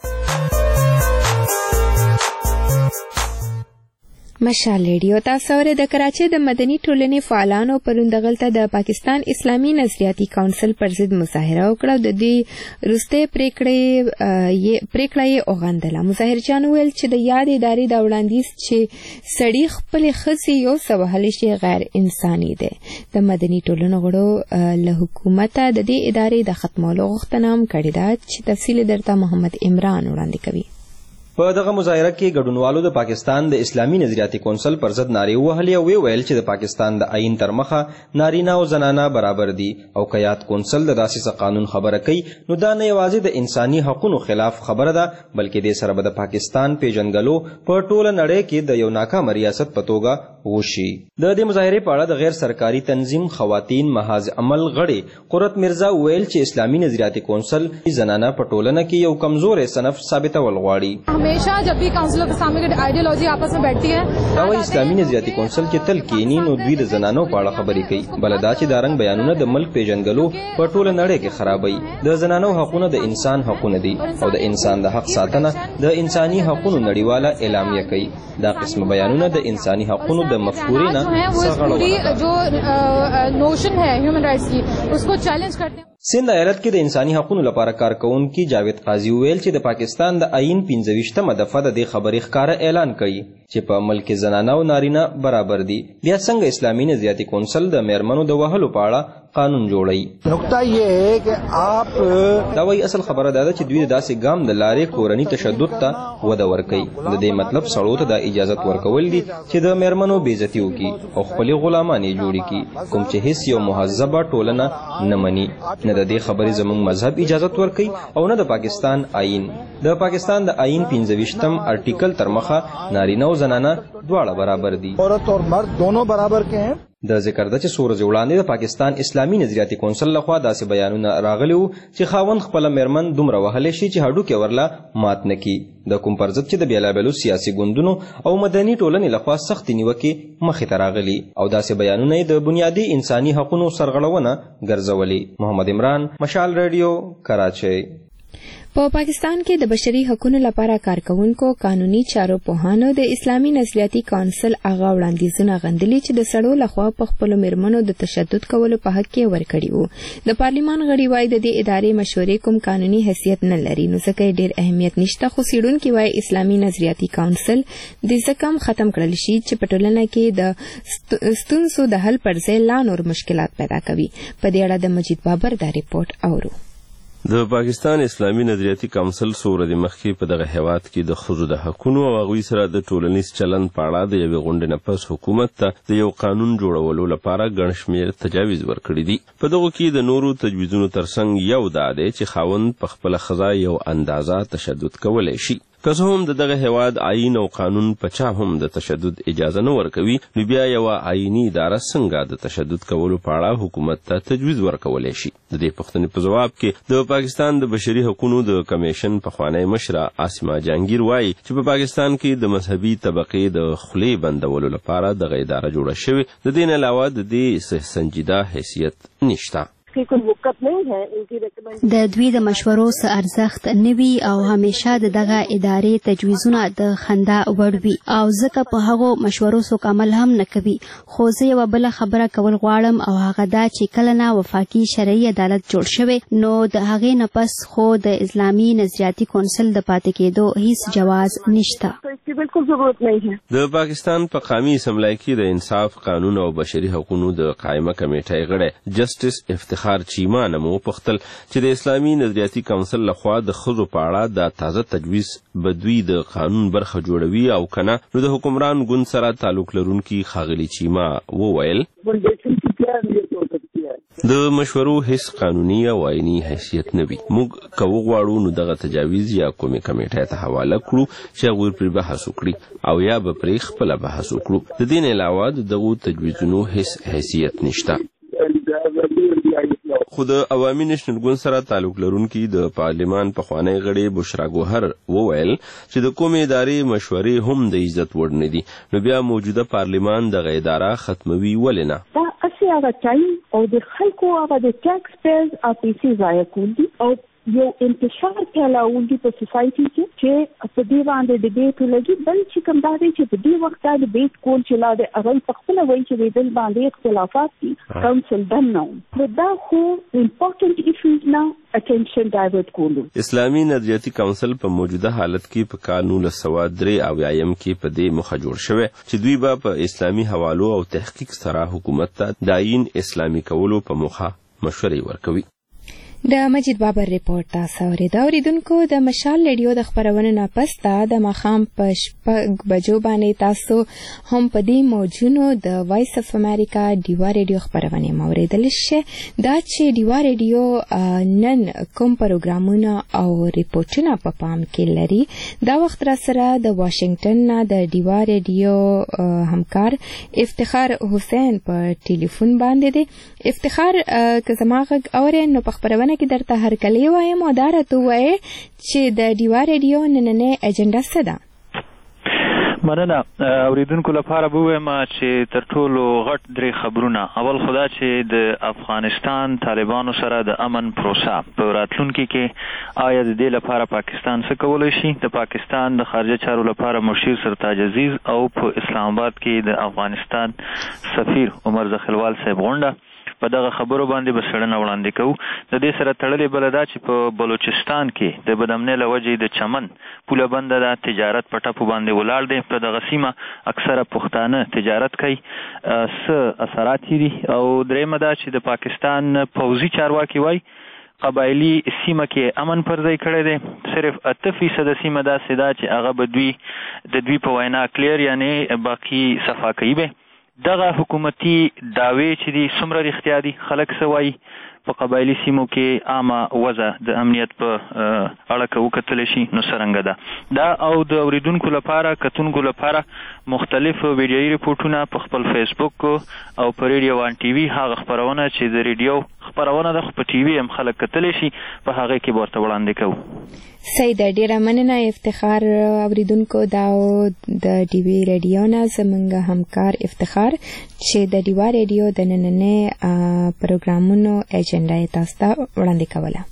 مشال ریډیو تاسو ورته د کراچۍ د مدني ټولنې فعالانو پرون دغلته د پاکستان اسلامي نظریاتي کونسل پر ضد مظاهره وکړه. د دې وروسته پریکړې یې پریکړه یې وغندله. مظاهرجان ویل چې د یاد ادارې د وړاندیز چې سړی خپل خزي یو سوهل شي غیر انساني دی. د مدني ټولنو غړو له حکومت د دې ادارې د ختمولو غوښتنه هم کړې ده چې تفصیل درته محمد عمران وړاندې کوي. په دغه مظاهره کې ګډونوالو د پاکستان د اسلامي نظریاتي کونسل پر ضد نارې وهلې او ویل چې د پاکستان د آئین تر مخه نارینه او زنانه برابر دي او که یاد کونسل د داسې قانون خبره کوي نو دا نه یوازې د انساني حقوقو خلاف خبره ده بلکې د سره د پاکستان پیژنګلو په ټوله نړۍ کې د یو ناکام ریاست په توګه وشي. د دې مظاهرې په اړه د غیر سرکاري تنظیم خواتین محاذ عمل غړي قرت مرزا ویل چې اسلامي نظریاتي کونسل زنانه په ټولنه کې یو کمزور صنف ثابتول غواړي. हमेशा जब भी काउंसिल ऑफ इस्लामिक आइडियोलॉजी आपस में बैठती है دا وایي اسلامي نظریاتي کونسل چې تل کینی نو دوی د زنانو په اړه خبرې کوي بل دا چې دارنګ بیانونه د ملک پیژنګلو په ټوله نړۍ کې خرابوي. د زنانو حقوقونه د انسان حقوقونه دي او د انسان د حق ساتنه د انساني حقوقو نړیواله اعلامیه کوي. دا قسم بیانونه د انساني حقوقو د مفکورې نه څرګندوي جو نوشن ہے ہیومن رائٹس کی اس کو چیلنج کرتے ہیں. سند ایالت کې د انساني حقوقو لپاره کارکونکي جاوید قاضي ویل چې د پاکستان د آئین پنځه ویشتمه دفعه د دې خبرې ښکاره اعلان کړي چې په ملک زنانه او نارینه برابر دي. بیا څنګه اسلامي نظریاتي کونسل د میرمنو د وهلو په اړه قانون جوړي. نقطه یہ ہے کہ آپ دا وایي اصل خبره ده چې دوی داسې ګام د لارې کورني تشدد ته وده ورکوي. د دې مطلب سړو ته د اجازه ورکول دي چې د میرمنو بېعزتي وکړي او خپل غلامان یې جوړ کړي کوم چې هیڅ یو مهذبه ټولنه نه مني. نه د دې خبرې زموږ مذهب اجازت ورکوي او نه د پاکستان آئین. د پاکستان د آئین پنځه ویشتم ارټیکل تر مخه نارینه او زنانه دواړه برابر دي. عورت اور مرد دونوں برابر کے ہیں. د ذکر ده چې څو ورځې وړاندې د پاکستان اسلامي نظریاتي کونسل لخوا داسې بیانونه راغلي وو چې خاوند خپله میرمن دومره وهلی شي چې هډوکې ورله مات نه کړي. د کوم پر ضد چې د بېلابېلو سیاسي ګوندونو او مدني ټولنې لخوا سختې نیوکې مخې ته راغلي او داسې بیانونه یې د بنیادي انساني حقونو سرغړونه ګرځولي. محمد عمران، مشال ریډیو، کراچۍ. په پا پاکستان کې د بشري حقوقو لپاره کارکونکو قانوني چارو پوهانو د اسلامي نظریاتي کونسل هغه وړاندیزونه غندلي چې د سړو لخوا په خپلو میرمنو د تشدد کولو په حق کې ورکړي وو. د پارلیمان غړي وایي د دې ادارې مشورې کوم قانوني حیثیت نه لري نو ځکه یې ډېر اهمیت نشته. خو څېړونکي وایي اسلامي نظریاتي کونسل د ځکه هم ختم کړل شي چې په ټولنه کې د ستونزو د حل پر ځای لا نور مشکلات پیدا کوي. په دې اړه د مجید بابر دا ریپورټ اورو. د پاکستان اسلامي نظریاتي کونسل څو ورځې مخکې په دغه هیواد کې د ښځو د حقونو او هغوی سره د ټولنیز چلند په اړه د یوې غونډې نه پس حکومت ته د یو قانون جوړولو لپاره ګڼ شمېر تجاویز ورکړي دي. په دغو کې د نورو تجویزونو ترڅنګ یو دا دی چې خاوند په خپله ښځه یو اندازه تشدد کولی شي. که څه هم د دغه هیواد آیین او قانون په چا هم د تشدد اجازه نه ورکوي، نو بیا یوه آییني اداره څنګه د تشدد کولو په اړه حکومت ته تجویز ورکولی شي؟ د دې پوښتنې په ځواب کې د پاکستان د بشري حقوقو د کمیشن پخوانی مشره عاصمه جهانګیر وایي چې په پاکستان کې د مذهبي طبقې د خولې بندولو لپاره دغه اداره جوړه شوې. د دې نه علاوه د دې سنجیده حیثیت نشته. د دوی د مشورو څه ارزښت نه وي او همیشه د دغه ادارې تجویزونه د خندا وړ وي او ځکه په هغو مشورو څوک عمل هم نه کوي. خو زه یوه بله خبره کول غواړم او هغه دا چې کله نه وفاقي شرعي عدالت جوړ شوی، نو د هغې نه پس خو د اسلامي نظریاتي کونسل د پاتې کېدو هیڅ جواز نشته. د پاکستان په قومي اسمبلی کې د انصاف، قانون او بشري حقوقو د قائمه کمیټې غړی جسټس افتخار چیما نه مو پوښتل چې د اسلامي نظریاتي کونسل لخوا د ښځو په اړه د تازه تجویز به دوی د قانون برخه جوړوي او که نه، نو د حکمران ګوند سره تعلق لرونکي ښاغلي چیما وویل د مشورو هیڅ قانوني او آئیني حیثیت نه وي. موږ که وغواړو نو دغه تجاویز یا کومې کمیټې ته حواله کړو چې هغوی پرې بحث وکړي او یا به پرې خپله بحث وکړو. د دې نه علاوه د دغو تجویزونو هیڅ حیثیت نشته. خو د عوامي نېشنل ګوند سره تعلق لرونکي د پارلمان پخوانی غړي بشرا ګوهر وویل چې د کومې ادارې مشورې هم د عزت وړ نه دي، نو بیا موجوده پارلمان دغه اداره ختموي ولې نه؟ دا اصلي هغه ټایم او د خلکو هغه د ټیکس پیرز او پیسې ضایع کول دي او یو انتشار پیلاول دي په سوسایټي کې چې په دې باندې ډیبیټ ولګي. بل چې کوم دا دی چې په دې وخت دا ډیبیټ کول چې لا د هغوی په خپله وایي چې د دل باندې اختلافات دي، کونسل دم نه نو دا خو امپورټنټ ایشوز نه اټینشن ډایورټ کولو. اسلامي نظریاتي کونسل په موجوده حالت کې په کال نولس سوه درې اویایم کې په دې موخه جوړ شوی چې دوی به په اسلامي حوالو او تحقیق سره حکومت ته د آیین اسلامي کولو په موخه مشورې ورکوي. د مجید بابر ریپورت تاسو اورېد. اوریدونکو د مشال ریډیو د خپرونې نه پس د ماښام په شپږ بجو باندې تاسو هم په دې موجونو د وایس اف امریکا ډیوا ریډیو خپرونې مو اورېدلی شئ. دا چې ډیوا ریډیو نن کوم پروګرامونه او ریپورټونه په پام کې لري، دا وخت را سره د واشنگټن نه د ډیوا ریډیو همکار افتخار حسین په ټلیفون باندې دی. افتخار که زما غږ اورئ نو په خپرونه کې درته هرکلی وایم او دا راته ووایې چې د ډیوا ریډیو نننۍ اجنډا څه ده؟ مننه. اوریدونکو لپاره به ووایم چې تر ټولو غټ درې خبرونه. اول خو دا چې د افغانستان طالبانو سره د امن پروسه په راتلونکي کې آیا د دې لپاره پاکستان څه کولی شي. د پاکستان د خارجه چارو لپاره مشیر سرتاج عزیز او په اسلام آباد کې د افغانستان سفیر عمر زخیلوال صاحب غونډه په دغه خبرو باندې به څېړنه وړاندې کوو. د دې سره تړلې بله دا چې په بلوچستان کې د بدامنۍ له وجې د چمن پوله بنده ده، تجارت په ټپو باندې ولاړ دی. په دغه سیمه اکثره پښتانه تجارت کوي، څه اثرات یې دي. او درېیمه دا چې د پاکستان پوځي چارواکي وایي قبایلي سیمه کې امن پر ځای کړی دی. صرف اته فیصده سیمه داسې ده چې هغه به دوی د دوی په وینا کلیر یعنی باقي صفا کوي به. دغه حکومتي دعوی چې دي څومره رښتیا دي، خلک څه وایي، په قبایلي سیمو کې عامه وضع د امنیت په اړه که وکتلی شي نو څرنګه ده. دا او د اوریدونکو لپاره کتونکو لپاره مختلف ویډیویي ریپورټونه په خپل فیسبوک او په ریډیو وان ټي وي هغه خپرونه چې د ریډیو خپرونه ده خو په ټي وي هم خلک کتلی شي په هغې کې به ورته وړاندې کوو. صحیح ده، ډېره مننه افتخار. اوریدونکو دا د ډیوي ریډیو نه زموږ همکار افتخار چې د ډیوا ریډیو د نننۍ پروګرامونو اجنډا یې تاسو ته وړاندې کوله.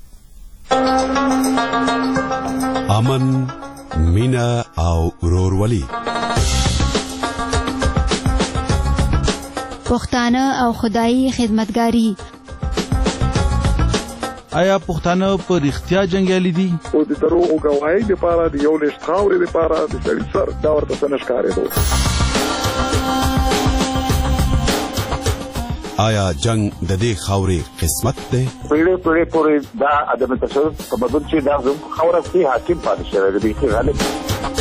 امن، مینه او ورورولي. پښتانه او خدایي خدمتګاري. آیا پښتانه په رښتیا جنګیالي دي؟ او د دروغو ګواهۍ لپاره د یو لېشت خاورې لپاره د سړي سر دا ورته څه نه ښکارېدو. آیا جنگ د دې خاورې قسمت دی؟ پیړې پیړې پورې دا عدم تصرف تمدن چې دا زموږ خاوره کې حاکم پاتې شوی دی چې غالب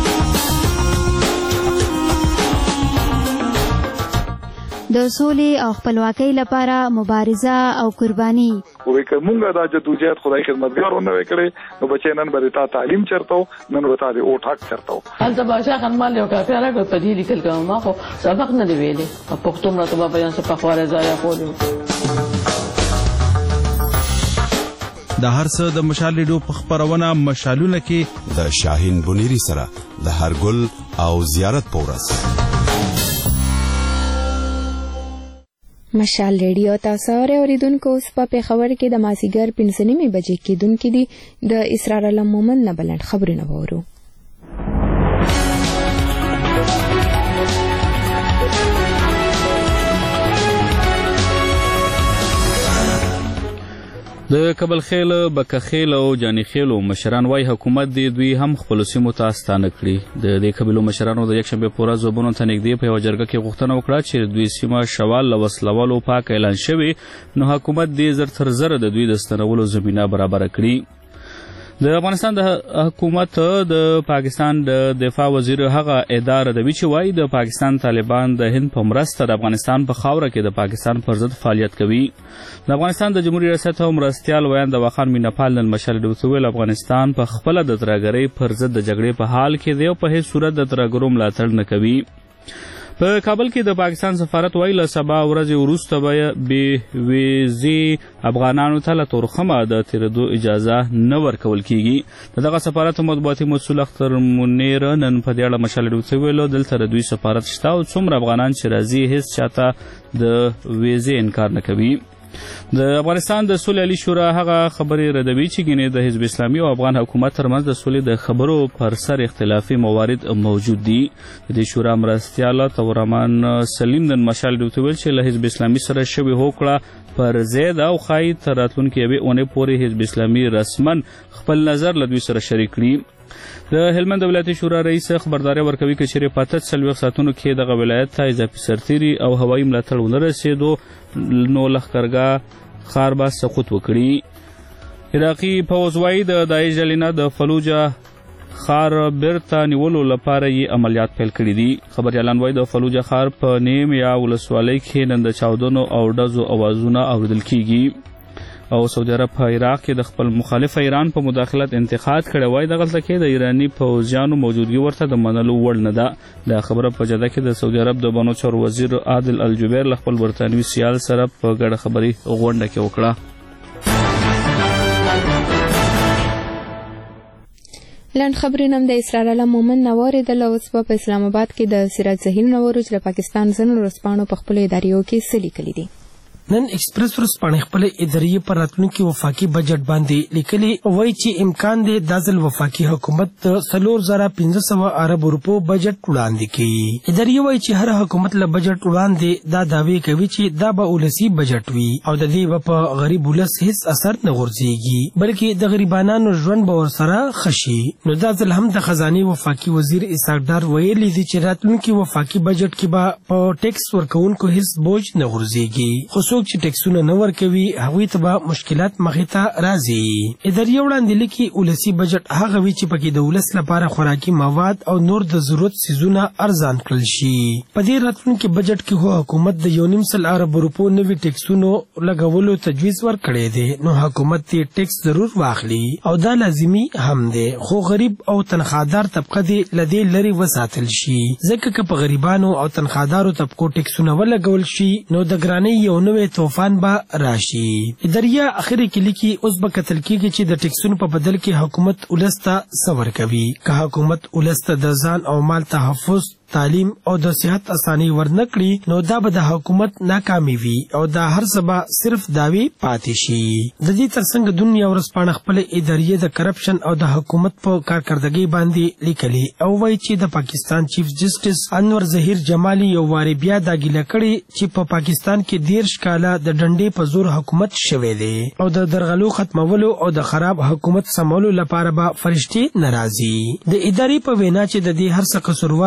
د سولې او خپلواکۍ لپاره مبارزه او قرباني. وې کومه دا جدوجہد خدای خدمتګارونه وکړي نو بچی نن به تا تعلیم چرته نن به تا د او ټاک چرته هلته بادشاہ خان مال یو کافي راغی په دې لیکل کوم ما خو سبق نه دی ویلي په پښتو مرته په بیان څه په خواره ځای کولو. د هر څه د مشال ریډیو په خبرونه مشالونه کې د شاهین بنيري سره د هر ګل او زیارت پورس مشال ریډیو تاسو اوریدونکو اوس په پیښور کې د مازیګر پنځه نیمې بجې کېدونکې دي د اسرار علم مومن نه بلند خبرونه وورو. د کابل خیل بکه خیل او جانی خیل مشران وای حکومت دی دوی هم خپل سیمو ته ستانه کړي. د دې قبیلو مشرانو د یکشنبه پورا زوبونو ته نږدې په یو جرګه کې غوښتنه وکړه چې دوی سیمه شوال لوسلوالو پاک اعلان شوی نو حکومت دې زر تر زر د دوی د ستنولو زمينه برابر کړي. د افغانستان د حکومت د پاکستان د دفاع وزیر هغه اداره د ویچ وای د پاکستان طالبان د هند په مرسته د افغانستان په خاوره کې د پاکستان پر ضد فعالیت کوي. د افغانستان د جمهوریت ریاست او مرستيال ویان د وخان مینپال نن مشال دوسویل افغانستان په خپل د ترګری پر ضد د جګړې په حال کې دی او په هیڅ صورت د ترګرو ملاتړ نه کوي. په کابل کې د پاکستان سفارت ویل سبا ورځ وروسته به ویزي افغانانو ته له تورخمه د تیرېدو اجازه نه ورکول کیږي. دغه سفارت مطبوعاتي مسؤل اختر منیر نن په دې اړه مشال دوسویل دلته دوی سفارت شته او څومره افغانان چې راځي هیڅ چاته د ویزي انکار نه کوي. د افغانستان د صلح علی شورا هغه خبرې ردوي چې ګینه د حزب اسلامي او افغان حکومت ترمنځ د صلح د خبرو پر سر اختلافي موارد موجود دي. د شورا مرستيال تورمان سلیم نن مشال دوتویل چې له حزب اسلامي سره شوی هوکړه پر زید او خای تراتلونکو یوه اونې پورې حزب اسلامي رسمن خپل نظر له دوی سره شریک کړي. د هلمند ولایتي شورا رئیس خبرداري ورکوي چې چیرې پاتې څلوېښت ساعتونو کې دغه ولایت ته اضافي سرتیري او هوایي ملاتړ ونه رسېدو نو لښکرګاه خار به سقوط وکړي. عراقي پوځ وایي د داعش ډلې د فلوجه خار بیرته نیولو لپاره یې عملیات پیل کړي دي. خبریالان وایي د فلوجه خار په نیم یا ولسوالۍ کې نن د چاودنو او ډزو اوازونه اوریدل کیږي. او سعودي عرب په عراق کې د خپل مخالف ایران په مداخلت انتقاد کړی وای دغه کې د ایرانی پوځیانو موجودګي ورته د منلو وړ نه ده. د خبره په جده کې د سعودي عرب د بانو چور وزیر عادل الجبیر له خپل برتانوي سیال سره په ګډه خبري غونډه کې وکړه. لاند خبرونه د اسرار علم مومن نوارې د لوس په اسلام آباد کې د سراج زهیر نوارو چې پاکستان زن ورسپانو په خپل اداریو کې سلی کړی دي. نن ایکسپریس ورسپانې خپل اداري پر راتلونکي وفاقي بجټ باندې لیکلي وایي چې امکان دی د ځل وفاقي حکومت څلور زره پنځه سوه ارب روپو بجټ وړاندې کړي. اداري وایي چې هر حکومت له بجټ وړاندې دا دعوی کوي چې دا به ولسي بجټ وي او د دې په غریب ولس هیڅ اثر نه غورځيږي بلکې د غریبانو ژوند به ورسره خشي. نو دا ځل هم د خزانه وفاقي وزیر اسحاق ډار ویلي دي چې راتلونکي وفاقي بجټ کې به په ټیکس ورکوونکو هیڅ بوج نه غورځيږي. چې ټیکسونه نه ورکوي هغوی ته به مشکلات مخې ته راځي. اداري وړاندې لیکي ولسي بجټ هغه وي چې پکې د ولس لپاره خوراکي مواد او نور د ضرورت څیزونه ارزان کړل شي. په دې راتلونکي بجټ کې هو حکومت د یو نیم سل ارب روپو نوي ټیکسونو لګولو تجویز ورکړی دی. نو حکومت یې ټیکس ضرور واخلي او دا لازمي هم دی خو غریب او تنخوادار طبقه دې له دې لرې وساتل شي ځکه که په غریبانو او تنخوادارو طبقو ټیکسونه ولګول شي نو د ګرانۍ یو نوی طوفان به راشي. اداريه اخر کې لیکي اوس به کتل کېږي چې د ټیکسونو په بدل کې حکومت ولس ته څه ورکوي. که حکومت ولس ته د ځان او مال تحفظ تعلیم او د صحت اساني ورنکړي نو دا به د حکومت ناکامي وي او دا هر څه به صرف داوی پاتې شي. د دې ترڅنګ دنیا ورځپاڼه خپل اداريه د کرپشن او د حکومت په کارکردګۍ باندې لیکلي او وایي چې د پاکستان چیف جسټس انور ظهیر جمالي یو واري بیا دا ګیله کړې چې په پاکستان کې دیرش کاله د ډنډې په زور حکومت شوی دی او د درغلو ختمولو او د خراب حکومت سمولو لپاره به فرشتي ناراضي. د ادارې په وینا چې د دې هر څه قصوروار د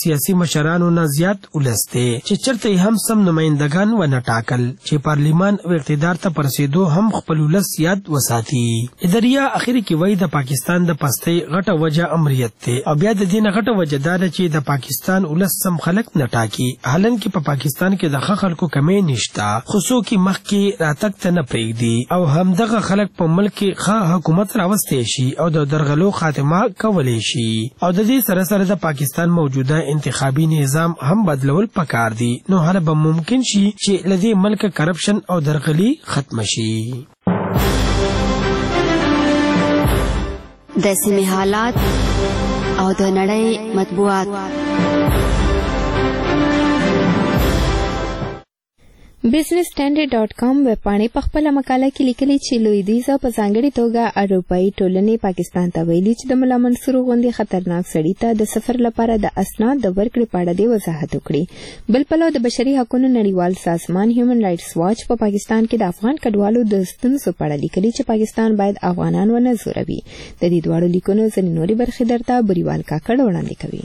سیاسي مشرانو نه زیات ولس دی چې چرته هم سم نمائندگان و نه ټاکل چې پارلیمان او اقتدار ته پرسیدو هم خپل ولس یاد وساتي. اداریا اخر کې وایي د پاکستان د پستۍ غټه وجه امریت دی او بیا د دې نه غټه وجه دا ده چې د پاکستان ولس سم خلک نه ټاکي. حالانکه په پاکستان کې د ښه خلکو کمی نشته خو څوک یې مخکې راتګ ته نه پرېږدي او همدغه خلک په ملک کې ښه حکومت راوستی شي او د درغلو خاتمه کولی شي او د دې سره سره د پاکستان موجوده انتخابي نظام هم بدلول پکار دي نو هله به ممکن شي چې له دې ملک کرپشن او درغلي ختم شي. د سیمې حالات او د نړۍ مطبوعات. بزنس سټینډرډ ډاټ کام ویب پاڼې په خپله مقاله کې لیکلي چې لویدیځه په ځانګړې توګه اروپایي ټولنې پاکستان ته ویلي چې د ملا منصور غوندې خطرناک سړي ته د سفر لپاره د اسناد د ورکړې په اړه دې وضاحت وکړي. بل پلو د بشري حقوقو نړیوال سازمان هیومن رایټس واچ په پاکستان کې د افغان کډوالو د ستونزو په اړه لیکلي چې پاکستان باید افغانان ونه ځوروي. د دې دواړو لیکنو ځینې نورې برخې درته بریوال کاکړ وړاندې کوي.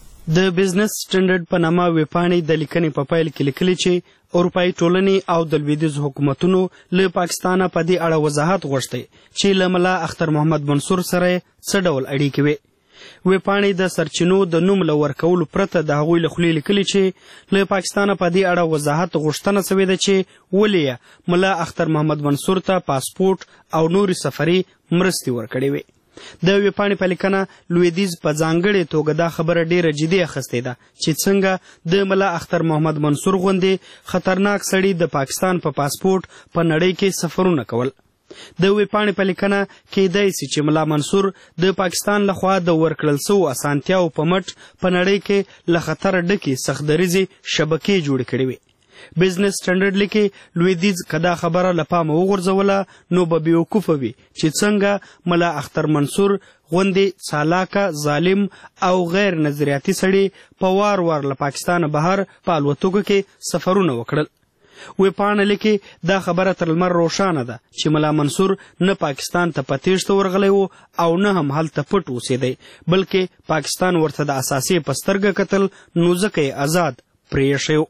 د بزنس سټینډرډ په نامه ویب پاڼې د لیکنې په پیل کې لیکلي چې اروپایي ټولنې او د لویدیځو حکومتونو له پاکستانه په دې اړه وضاحت غوښتی چې له ملا اختر محمد منصور سره څه ډول اړیکې وې. ویب پاڼې د سرچینو د نوم له ورکولو پرته د هغوی له خولې لیکلي چې له پاکستانه په دې اړه وضاحت غوښتنه سوې ده چې ولې ملا اختر محمد منصور ته پاسپورټ او نورې سفري مرستې ورکړې وې. د ویب پاڼې په لیکنه لویدیځ په ځانګړې توګه دا خبره ډیره جدي اخیستې ده چې څنګه د ملا اختر محمد منصور غوندې خطرناک سړي د پاکستان په پاسپورټ په نړۍ کې سفرونه کول. د ویب پاڼې په لیکنه کیدای سي چې ملا منصور د پاکستان لخوا د ورکړل سوو اسانتیاو په مټ په نړۍ کې له خطر ډکې سختدریزې شبکې جوړې کړې وي. بزنس سټینډرډ لیکي لویدیځ که دا خبره له پامه وغورځوله نو به بیوقوفه وي چې څنګه ملا اختر منصور غوندې چالاکه ظالم او غیر نظریاتي سړي په وار وار له پاکستانه بهر په الوتکو کې سفرونه وکړل. ویب پاڼه لیکي دا خبره تر لمر روښانه ده چې ملا منصور نه پاکستان ته په تیښته ورغلی و او نه هم هلته پټ اوسېدی بلکې پاکستان ورته د اساسي په سترګه کتل نو ځکه یې آزاد پرېښی و.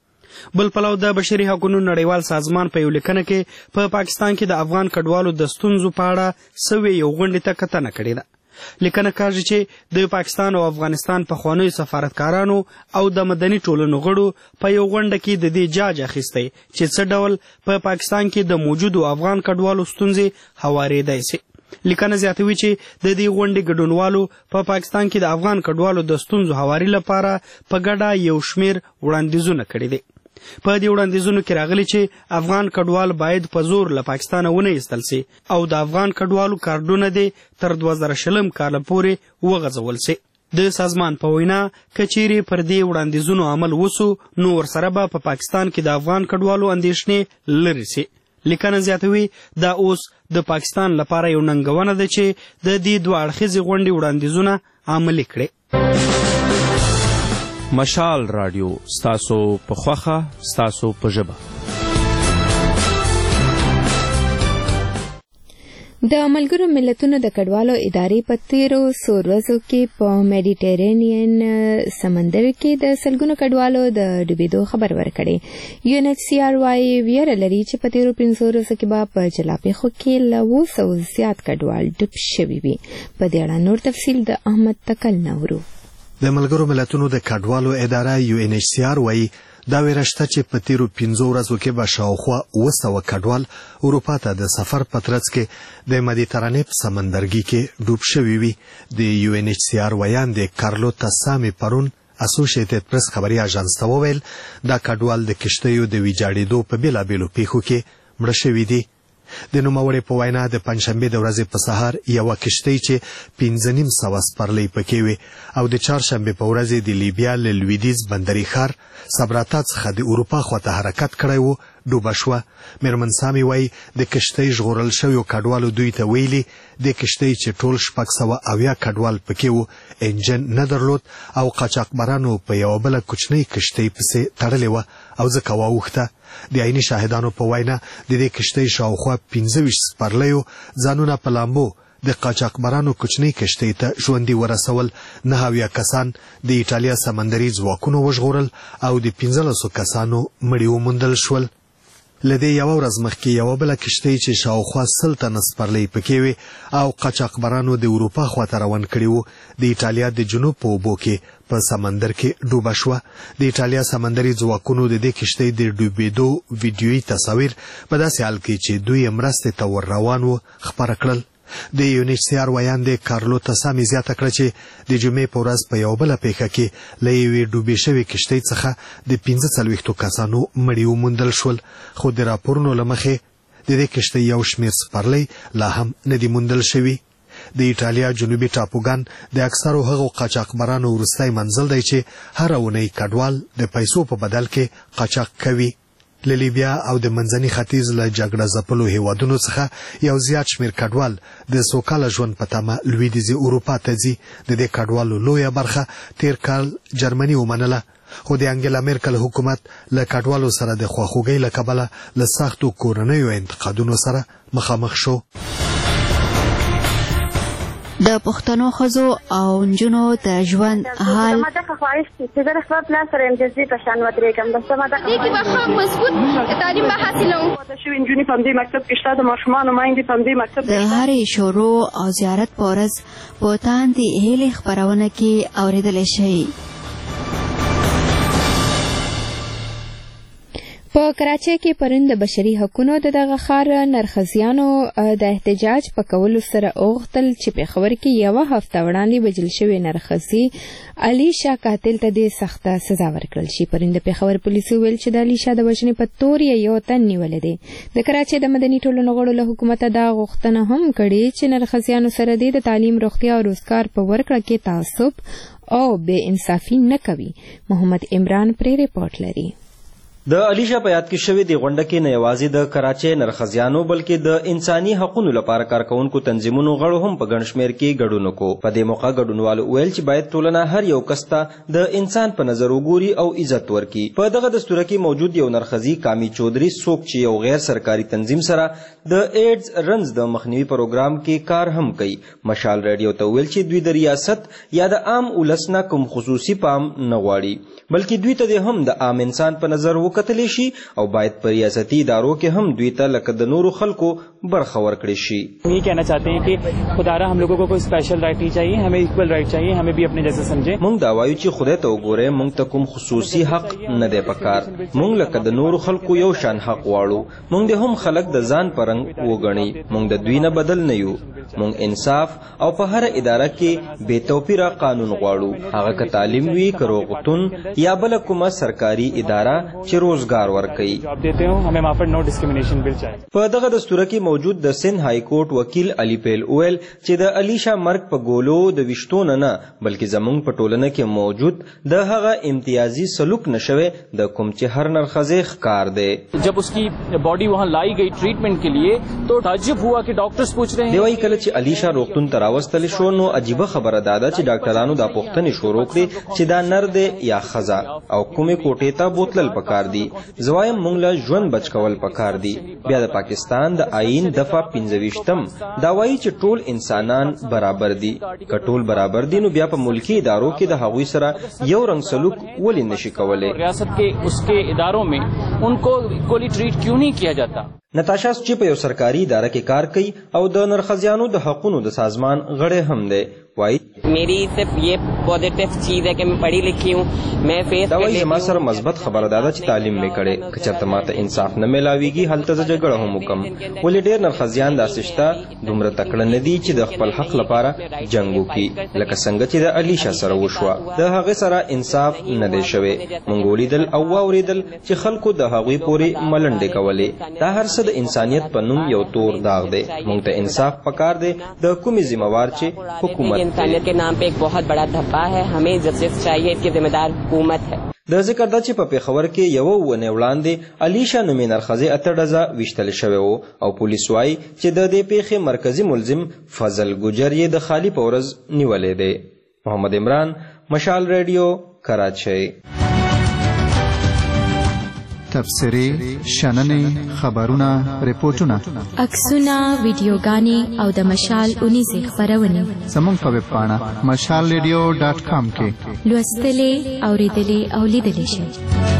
بل پلو د بشري حقوقو نړیوال سازمان په یو لیکنه کې په پاکستان کې د افغان کډوالو د ستونزو په اړه سوې یو غونډې ته کتنه کړې ده. لیکنه کاږي چې د پاکستان او افغانستان پخوانیو سفارتکارانو او د مدني ټولنو غړو په یو غونډه کې د دې جاج اخیستی چې څه ډول په پاکستان کې د موجودو افغان کډوالو ستونزې هوارېدای سي. لیکنه زیاتوي چې د دې غونډې ګډونوالو په پاکستان کې د افغان کډوالو د ستونزو هواري لپاره په ګډه یو شمېر وړاندیزونه کړي دي. په دې وړاندیزونو کې راغلي چې افغان کډوال باید په زور له پاکستانه ونه ایستل سي او د افغان کډوالو کارډونه دې تر دوه زره شلم کاله پورې وغځول سي. د سازمان په وینا که چیرې پر دې وړاندیزونو عمل وسو نو ورسره به په پاکستان کې د افغان کډوالو اندېښنې لرې سي. لیکنه زیاتوي دا اوس د پاکستان لپاره یو ننګونه ده چې د دې دوه اړخیزې غونډې وړاندیزونه عملي کړي. مشال رادیو ستاسو په خوښه ستاسو په ژبه. د ملګرو ملتونو د کډوالو ادارې په تیرو څو ورځو کې په میډیټرینین سمندر کې د سلګونو کډوالو د ډوبېدو خبر ورکړی. یو ان ایچ سی آر وايي ویره لري چې په تیرو پنځو ورځو کې به په جلاپیخو کې له اوه سوو زیات کډوال ډوب شوي وي. په دې اړه نور تفصیل د احمد تکل نه اورو. د ملګرو ملتونو د کډوالو اداره یو ان ایچ سی آر وايي دا ویره شته چې په تیرو پنځو ورځو کې به شاوخوا اوه سوه کډوال اروپا ته د سفر په ترڅ کې د مدیترانې په سمندرګي کې ډوب شوي وي. د یو ان ایچ سی آر ویان د کارلو تسامي پرون اسوسییټډ پریس خبري اژانس ته وویل دا کډوال د کشتیو د ویجاړېدو په بېلابېلو پیښو کې مړه شوي دي. د نوموړي په وینا د پنجشنبې د ورځې په سهار یوه کشتۍ چې پنځه نیم سوه سپرلۍ پکې وې او د چهارشنبې په ورځ د لیبیا له لویدیځ بندري ښار سبراتا څخه د اروپا خواته حرکت کړی و ډوبه شوه. میرمن سامي وایي د کشتۍ ژغورل شویو کډوالو دوی ته ویلي د کشتۍ چې ټول شپږ سوه اویا کډوال پکې وو انجن نه درلود او قاچاقبرانو په یوه بله کوچنۍ کشتۍ پسې تړلې وه او ځکه واوښته. د عیني شاهدانو په وینا د دې کشتۍ شاوخوا پنځه ویشت سپرلیو ځانونه په لامبو د قاچاقبرانو کوچنۍ کشتۍ ته ژوندي ورسول. نهه اویا کسان د ایټالیا سمندري ځواکونو وژغورل او د پنځلسو کسانو مړي وموندل شول. له دې یوه ورځ مخکې یوه بله کشتۍ چې شاوخوا سل تنه سپرلۍ پکې وې او قاچاقبرانو د اروپا خواته روان کړي وو د ایټالیا د جنوب په اوبو کې په سمندر کې ډوبه شوه. د ایټالیا سمندري ځواکونو د دې کشتۍ د ډوبېدو ویډیویي تصاویر په داسې حال کې چې دوی یې مرستې ته ور روان وو خپاره کړل. د یو ان ایچ سی آر ویان د کارلو تسامي زیاته کړه چې د جمعې په ورځ په یوه بله پیښه کې له یوې ډوبې شوې کشتۍ څخه د پنځه څلوېښتو کسانو مړي وموندل شول، خو د راپورونو له مخې د دې کشتۍ یو شمېر سپرلۍ لا هم نه دي موندل شوي. د ایټالیا جنوبي ټاپوګان د اکثرو هغو قاچاقبرانو وروستی منزل دی چې هره اونۍ کډوال د پیسو په بدل کې قاچاق کوي. له لیبیا او د منځني ختیځ له جګړه ځپلو هیوادونو څخه یو زیات شمېر کډوال د سوکاله ژوند په تمه لویدیځې اروپا ته ځي. د دې کډوالو لویه برخه تیر کال جرمني ومنله، خو د انګلا میرکل حکومت له کډوالو سره د خواخوږۍ له کبله له سختو کورنیو انتقادونو سره مخامخ شو. د پښتنو ښځو او نجونو د ژوند حال ما دغه خواهش چې زه د خپل پلار سره امتیازي په شان ودرېږم، بس ما دغه دې کې به ښه مضبوط تعلیم به حاصلوم. واده شوي نجونې په همدې مکتب کې شته، د ماشومانو میندې په همدې مکتب کې د هرې شروع او زیارت په ورځ په تاندې هیلې خپرونه کې اورېدلی شئ. په کراچۍ کې پرون د بشري حقوقو د دغه ښار نرښځیانو د احتجاج په کولو سره وغوښتل چې پېښور کې یوه هفته وړاندې وژل شوې نرښځې علیشه قاتل ته د سخته سزا ورکړل شي. پرون د پېښور پولیسو ویل چې د علیشه د وژنې په تور یې یو تن نیولی دی. د کراچۍ د مدني ټولنو غړو له حکومته دا غوښتنه هم کړې چې نرښځیانو سره دې د تعلیم، روغتیا او روزګار په ورکړه کې تعصب او بې انصافي نه کوي. محمد عمران پرې رپورټ لري. د علیشه په یاد کې شوې د غونډه کې نه یوازې د کراچۍ نرښځیانو بلکې د انساني حقوقو لپاره کارکونکو تنظیمونو غړو هم په ګڼ شمېر کې ګډون وکړو. په دې موقع ګډونوالو ویل چې باید ټولنه هر یو کس ته د انسان په نظر وګوري او عزت ورکړي. په دغه دستوره کې موجود یو نرښځي کامي چودري څوک چې یو غیر سرکاري تنظیم سره د ایډز رنز د مخنیوي پروګرام کې کار هم کوي، مشال رادیو ته ویل چې دوی د ریاست یا د عام ولس نه کوم خصوصي پام نه غواړي، بلکې دوی ته هم د عام انسان په نظر وکتلی شي او باید په ریاستي ادارو کې هم دوی ته لکه د نورو خلکو برخه ورکړي شي. हम ये कहना चाहते हैं कि खुदारा हम लोगों को कोई स्पेशल राइट नहीं चाहिए, हमें इक्वल राइट चाहिए, हमें भी अपने जैसे समझे. مونږ دا وایو چې خدای ته وګوره، مونږ ته کوم خصوصي حق نه دی پکار، مونږ لکه د نورو خلکو یو شان حق غواړو. مونږ د هم خلک د ځان پرنګ وګڼي، مونږ د دوی نه بدل نه یو. مونږ انصاف او په هر اداره کې بې توپیره قانون غواړو، هغه که تعلیم وي، که روغتون یا بل کومه سرکاري اداره چې روزګار ورکوي. په دغه دستوره کې موجود د سند های کورټ وکیل علي پیل اویل چې د علیشه مرګ په ګولو د ویشتو نه نه بلکې زمونږ په ټولنه کې موجود د هغه امتیازي سلوک نشوي د کوم چې هر نرښځې ښکار دی. जब उसकी बॉडी वहां लाई गई ट्रीटमेंट के लिए तो ताज्जुब हुआ कि डॉक्टर्स पूछ रहे हैं. دی وايي کله چې علیشه روغتون ته راوستل شو نو عجیبه خبره دا ده چې ډاکټرانو دا پوښتنې شروع کړې چې دا نر دی یا ښځه او کومې کوټې ته بوتلل پکار دي. زوایم مونږ له ژوند بچ کول پکار دي. بیا د پاکستان د آئین دفعه پنځه ویشتم دا وایي چې ټول انسانان برابر دي. که ټول برابر دي نو بیا په ملکی ادارو کې د هغوی سره یو رنګ سلوک ولې نشي کولی؟ ریاست کې उसके इदारों में उनको इक्वली ट्रीट क्यों नहीं किया जाता؟ نتاشا چې په یو سرکاري اداره کې کار کوي او د نرښځیانو د حقوقو د سازمان غړی هم دی، وایي मेरी सिर्फ ये पॉजिटिव चीज है कि मैं पढ़ी लिखी हूँ, मैं फेस دا وایي زما سره مثبت خبره دا ده چې تعلیم مې کړی، که چېرته ماته انصاف نه میلاویږي هلته زه جګړه هم وکړم. ولې ډېر نرښځیان داسې شته دومره تکړه نه دي چې د خپل حق لپاره جنګ وکړي، لکه څنګه چې د علیشه سره وشوه. د هغې سره انصاف نه دی شوی. موږ ولیدل او واورېدل چې خلکو د هغوی پورې ملنډې کولې. دا هر څه د انسانیت په نوم یو تور داغ دی. موږ ته انصاف پکار دی، د کومې ذمہوار چې حکومت انسانیت के नाम पे एक बहुत बड़ा धब्बा है, हमें जस्टिस चाहिए, इसकी जिम्मेदार हुकूमत है. د ذکر ده چې په پېښور کې یوه ونې وړاندې علیشه نومې نرښځې اته ډزه ویشتل شوی و او پولیس وایي چې د دې پیښې مرکزي ملزم فضل ګجر یې د خالي په ورځ نیولی دی. محمد عمران، مشال ریډیو، کراچۍ. تبصرې شننې خبرونه ریپورتونه عکسونه ویډیوګانې او د مشال اونیزې خپرونې زموږ په ویب پاڼه مشال ریډیو ډاټ کام کې لوستلې اورېدلې او لیدلې شئ.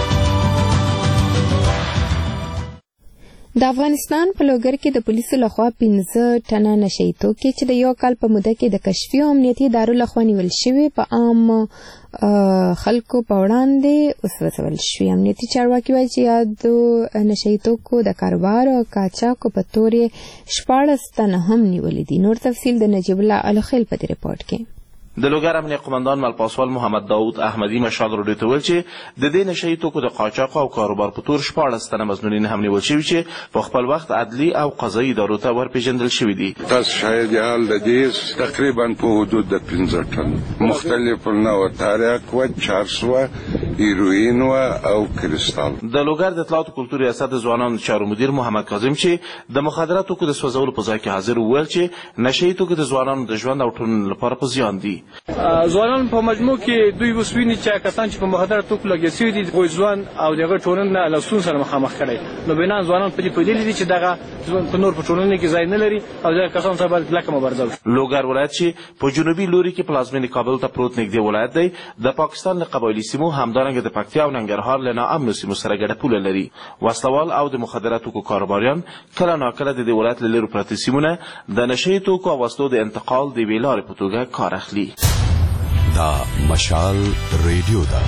د افغانستان په لوګر کې د پولیسو لخوا پنځه ټنه نشي توکي چې د یو کال په موده کې د کشفي او امنیتي ادارو لخوا نیول شوي په عام خلکو په وړاندې اوس وسول شوي. امنیتي چارواکي وایي چې یادو نشي توکو د کاروبار او قاچاقو په تور یې شپاړس تنه هم نیولي دي. نور تفصیل د نجیب الله الخیل په دې ریپورت کې. د لوګر امنیه قومندان ملپاسوال محمد داود احمدی مشال راډیو ته ویل چې د دې نشي توکو د قاچاق او کاروبار په تور شپاړس تنه مظنونین هم نیول شوي چې په خپل وخت عدلي او قضایي ادارو ته ورپېژندل شوي دي. تاسو شاید حال د دې تقریبا په حدود د پنځه ټن مختلف نوع تاریخ و چارسو هیروین او کریستال. د لوګر د اطلاعات او کلتور ریاست ځوانانو چارو مدیر محمد کاظم چې د مخدرات توکو د سوځولو په ځای کې حاضر وویل چې نشي توکو د ځوانانو د ژوند او ټولنې لپاره په زیان دي. ځوانان په مجموع کې دوی وسویني چې کسان چې په مخدره توکو لګیا شوي دي غوی ځوان او دغه ټولنه له ستونزو سره مخامخ کړي. نو بنا ځوانان په دې پوهېدلي دي چې دغه په نور په ټولنه کې ځای نه لري او دغه کسان سره باید کلکه مبارزه وشي. لوګر ولایت چې په جنوبي لوري کې پلازمینې کابل ته پروت نږدې ولایت دی د پاکستان له قبایلي سیمو همدارنګه د پکتیا او ننګرهار له ناامنو سیمو سره ګډه پوله لري. وسلوال او د مخدره توکو کاروباریان کله ناکله د دې ولایت له لرې پرتې سیمونه د نشي توکو او وسلو د انتقال د یوې لارې په توګه کار اخلي. دا مشال ریډیو ده.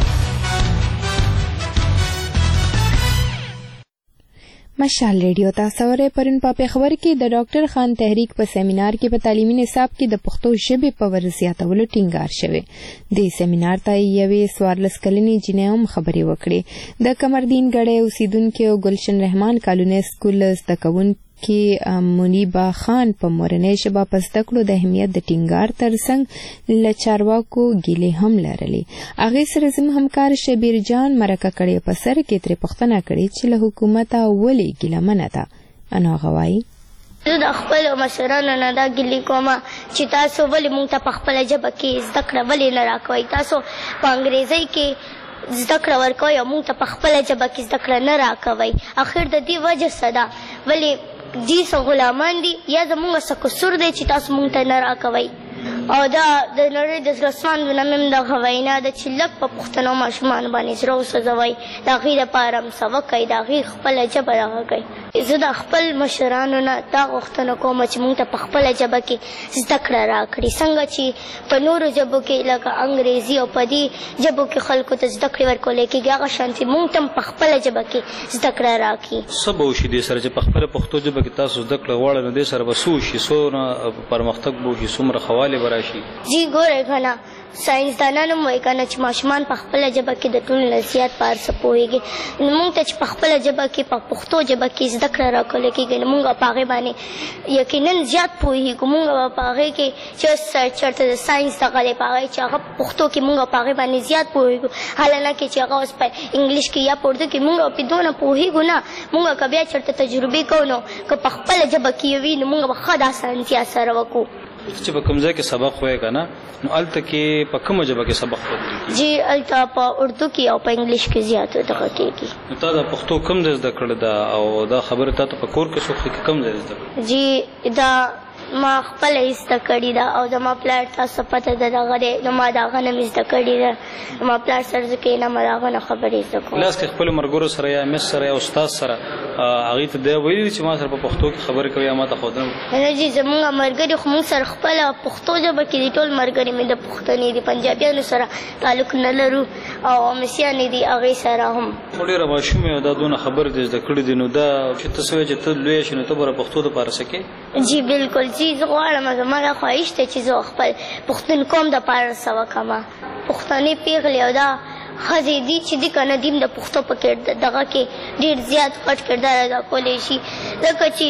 مشال ریډیو تاسو ورې پرون په پیښور کې د ډاکټر خان تحریک په سیمینار کې په تعلیمي نصاب کې د پښتو ژبې په ورزیاتولو ټینګار شوی. د سیمینار ته یوې څوارلس کلنې جینۍ هم خبرې وکړې. د قمردین ګړی اوسیدونکي او ګلشن رحمان کالونی سکول زده کوونکي کې منیبا خان په مورنۍ ژبه په زده کړو د اهمیت د ټینګار ترڅنګ له چارواکو ګیلې هم لرلې. هغې سره زموږ همکار شبیر جان مرکه کړې په سر کې ترې پوښتنه کړې چې له حکومته ولې ګیلمنه ده. انا غوایي زه د خپلو مشرانو نه دا ګیلې کوم چې تاسو ولې موږ ته په خپله ژبه کې زده کړه ولې نه راکوئ. تاسو په انګریزۍ کې زده کړه ورکوئ او موږ ته په خپله ژبه کې زده کړه نه راکوئ. اخر د دې وجه څه ده؟ ولې دې څه غلامان دي یا زموږ څه قصور دی چې تاسو موږ ته نه راکوئ. او دا د نړۍ د زړسواندو نه مې دغه وینا ده چې لږ په پښتنو ماشومان باندې زړه وسوځوئ. د هغې دپاره هم څه وکئ، د هغې خپله ژبه دغه کوئ. زه د خپل مشرانو نه دا غوښتنه کوم چې موږ ته په خپله ژبه کې زده کړه راکړي، څنګه چې په نورو ژبو کې لکه انګریزي او په دې ژبو کې خلکو ته زده کړې ورکولی کېږي، هغه شانتې موږ ته هم په خپله ژبه کې زده کړه راکړي. څه به وشي دې سره چې په خپله پښتو ژبه کې تاسو زده کړه غواړئ، نو دې سره به څه وشي؟ څومره پرمختګ به وشي، څومره ښه والی به راشي؟ جی ګورئ که نه ساینسدانان هم وایي که نه چې ماشومان په خپله ژبه کې د ټولو نه زیات په هر څه پوهېږي. نو موږ ته چې په خپله ژبه کې په پښتو ژبه کې زده کړه راکولی کېږي نو موږ په هغې باندې یقینا زیات پوهېږو. موږ به په هغې کې چې اوس چېرته د ساینس دغه دی په هغې چې هغه پښتو کې موږ په هغې باندې زیات پوهېږو، حالانکه چې هغه اوس په انګلیش کې یا په اردو کې موږ پې دونه پوهېږو نه. موږ که بیا چېرته تجربې کوو نو که په خپله ژبه کې یې وي نو موږ به ښه د اسانتیا سره وکړو. چې په کوم ځای کې سبق وایې که نه نو هلته کې په کومه ژبه کې سبق ورکړي؟ جی هلته په اردو کې او په انګلیش کې زیات دغه کېږي. نو تا د پښتو کوم ځای زده کړې ده او دا خبره تا ته په کور کې څوک ښه کوم ځای زده کړې؟ جی دا ما خپله یې زده کړې ده او زما پلار تاسو پته ده دغه دی نو ما د هغه نه مې زده کړې ده. زما پلار سره زه کښېنم د هغه نه خبرې زده کوم. لاس کې خپلو ملګرو سره یا مس سره یا استاد سره هغې ته دا ویلي چې ما سره په پښتو کې خبرې کوي یا ما ته ښودنه وکړي؟ نه جي زموږ ملګري خو موږ سره خپله پښتو ژبه کې دي، ټول ملګري مې د پښتنې دي، پنجابیانو سره تعلق نه لرو او مسیانې دي هغې سره هم. خو ډېره ماشوم یې دا دونه خبرې دې زده کړې دي نو دا چې ته څه وایې چې ته لویه شې نو ته به د پښتو دپاره څه کوې؟ جي بالکل جي زه غواړم زما دا خواهش دی چې زه خپل پښتون قوم دپاره څه وکړم. پښتنې پېغلې او دا ښځې دي چې دي که نه دي د پښتو په دغه کې ډېر زیات غټ کردار ادا کولی شي. ځکه چې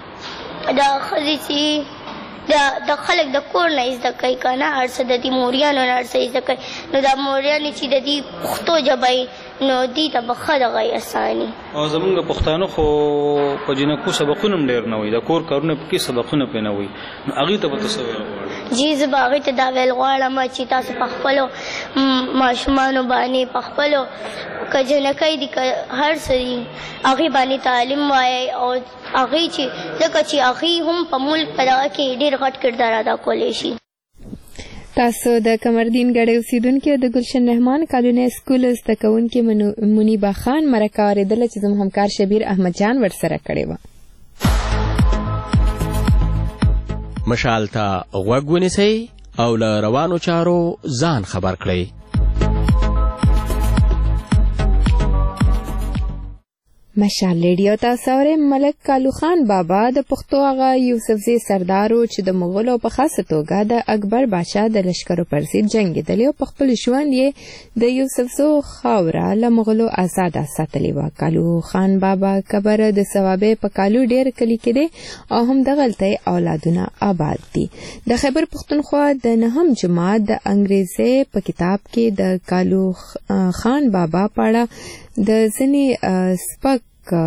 دا ښځې چې د خلک د کور نه زده کوي که نه هر څه د دې موریانو نه هر څه زده کوي نو دا موریانې چې د دې پښتو ژبه یې نو دې ته به ښه دغه یې اساني. او زمونږ پښتانه خو په جنکو سبقونه هم ډېر نه وایي، د کور کارونه پکې سبقونه پرې نه وایي، نو هغې ته به ته څه ویل غواړې؟ جی زه به هغې ته دا ویل غواړم چې تاسو په خپلو ماشومانو باندې په خپلو که جنکۍ دي که هر څه دي هغې باندې تعلیم وایئ او هغې چې ځکه چې هغې هم په ملک په دغه کې ډېر غټ کردار ادا کولی شي. تاسو د قمردین ګډې اوسیدونکي د ګلشن رحمان کالونی سکول زده کوونکي منیبه خان مرکه اورېدله چې زموږ همکار شبیر احمد جان ورسره کړې وه. مشال ته غوږ ونیسئ او له روانو چارو ځان خبر کړئ. مشال ریډیو تاسو اورئ. ملک کالو خان بابا د پښتو هغه یوسفزي سردارو چې د مغولو په خاصه توګه د اکبر بادشاه د لشکرو پر ضد جنګېدلی او په خپل ژوند یې د یوسفزو خاوره له مغولو آزاده ساتلې وه. کالو خان بابا قبر د ثوابې په کالو ډېر کلي کې دی او همدغلته یې اولادونه آباد دي. د خیبر پښتونخوا د نهم جماعت د انګریزۍ په کتاب کې د کالو خان بابا په اړه د ځینې سپک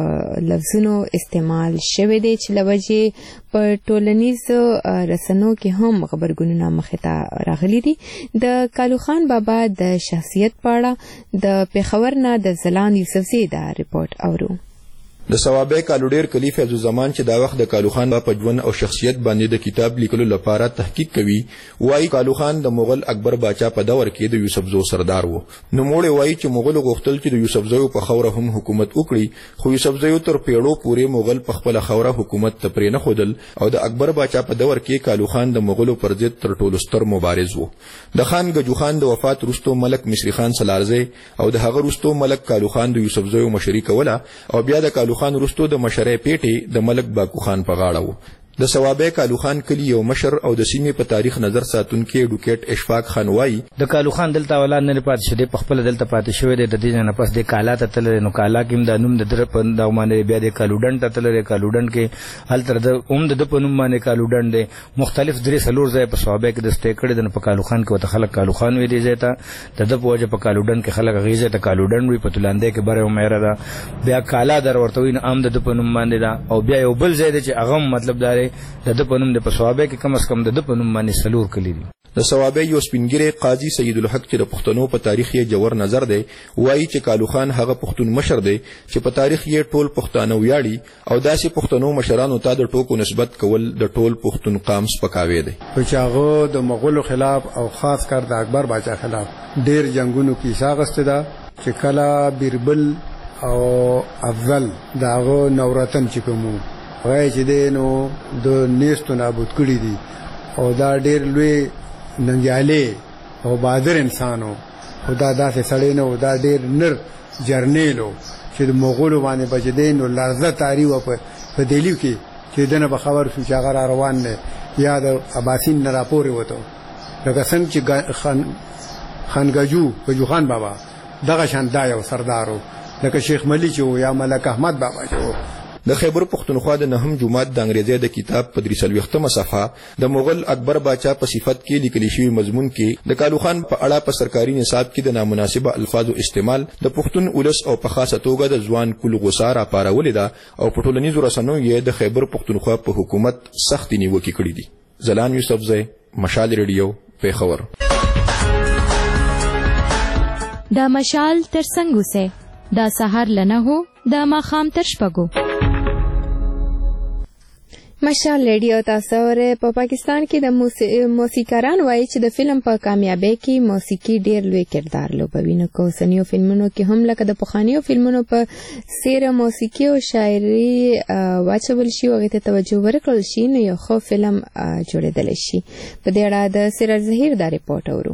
لفظونو استعمال شوی دی چې له وجې په ټولنیزو رسنو کې هم خبرګونونه مخې ته راغلي دي. د کالو خان بابا د شخصیت په اړه د پېښور نه د ځلاند یوسفزي دا رپورټ اورو. د ثوابې کالو ډېر کلی فیض الزمان چې دا وخت د کالو خان په ژوند او شخصیت باندې د کتاب لیکلو لپاره تحقیق کوي وایي کالو خان د مغل اکبر باچا په دور کې د یوسفزو سردار و. نوموړی وایي چې مغل غوښتل چې د یوسفزو په خوره هم حکومت وکړي خو یوسفزو تر پیړو پورې مغل په خپل خوره حکومت ته پرې نه ښودل او د اکبر باچا په دور کې کالو خان د مغلو پر ضد تر ټولو ستر مبارز و. د خان ګجو خان د وفات وروسته ملک مصری خان سلارزی او د هغه وروسته ملک کالو خان د یوسفزو مشري کوله او بیا د کالو خان وروسته د مشرۍ پیټې د ملک باکو خان په غاړه و. د ثوابې کالو خان کلی یو مشر او د سیمې په تاریخ نظر ساتونکي ایډوکیټ اشفاق خان وایي د کالو خان دلته اولاد نه پاتې شوی په خپل دلته پاتې شوی دی. د دې نه پس د کالا ته تللی نو کالا کې هم د نوم د در په نوم باندې بیا د کالوډن ته تللی. کالوډن کې هلته د هم د په نوم باندې کالوډن دی. مختلف درې څلور ځای په ثوابې کې د سټې کړي د په کالو خان کې وته خلک کالو خان وی دی ځای ته د د په وجه په کالوډن کې خلک غیزه ته کالوډن وی په تلاندې کې بره عمره ده بیا کالا در ورته وین ام د په نوم باندې ده او بیا یو بل ځای دی چې هغه مطلب داري د په نوم د په ثوابې کې کم از کم د په نوم باندې سلور کلی دي. د ثوابې یو سپینګری قاضي سید الحق چې د پښتنو په تاریخ یې جوړ نظر دی وایي چې کالو خان هغه پښتون مشر دی چې په تاریخ یې ټول پښتانه ویاړي او داسې پښتنو مشرانو ته د ټوکو نسبت کول د ټول پښتون قام سپکاوی دی. چې هغه د مغولو خلاف او خاص کر د اکبر باچا خلاف ډیر جنگونو کې حصہ اخیسته ده چې کله بیربل او افضل داغه نوراتن چې کومو وای چې دینو د نیستو نابود کړی دي او دا ډیر لوی ننګیاله او بادر انسانو او دا داسې سړی نه و دا ډیر نر جرنیلو چې د مغولو باندې بچدین او لرزه تاریخ په دلیو کې چې دنه به خبر شو چې هغه روان نه یا د اباسین نه راپورې وته لکه څنګه چې خان خانګجو ګجو خان بابا دغه شان دا یو سردارو لکه شیخ ملی چې یا ملک احمد بابا چې د خیبر پښتونخوا د نهم جماعت د انګریزي د کتاب په درې څلوېښتمه صفحه د مغل اکبر باچا په صفت کې لیکل شوی مضمون کې د کالو خان په اړه په سرکاري نصاب کې د نامناسبه الفاظو استعمال د پښتون ولس او په خاصه توګه د ځوان کل غوسه راپارولې ده او په ټولنیزو رسنیو یې د خیبر پښتونخوا په حکومت سختې نیوکې کړې دي. ځلان یوسفزی مشال ریډیو پېښور. دا مشال تر څنګه سه دا سحر لنه هو دا ماخام تر شپګو. مشال ریډیو تاسو اورئ. په پاکستان کې د موسیقاران وایي چې د فلم په کامیابۍ کې موسیقي ډیر لوی کردار لوبوي. نو که اوسنیو فلمونو کې هم لکه د پخوانیو فلمونو په څیر موسیقي او شاعري واچول شي او هغې ته توجه ورکړل شي نو یو ښه فلم جوړېدلی شي. په دې اړه د سراج ظهیر دا رپورټ اورو.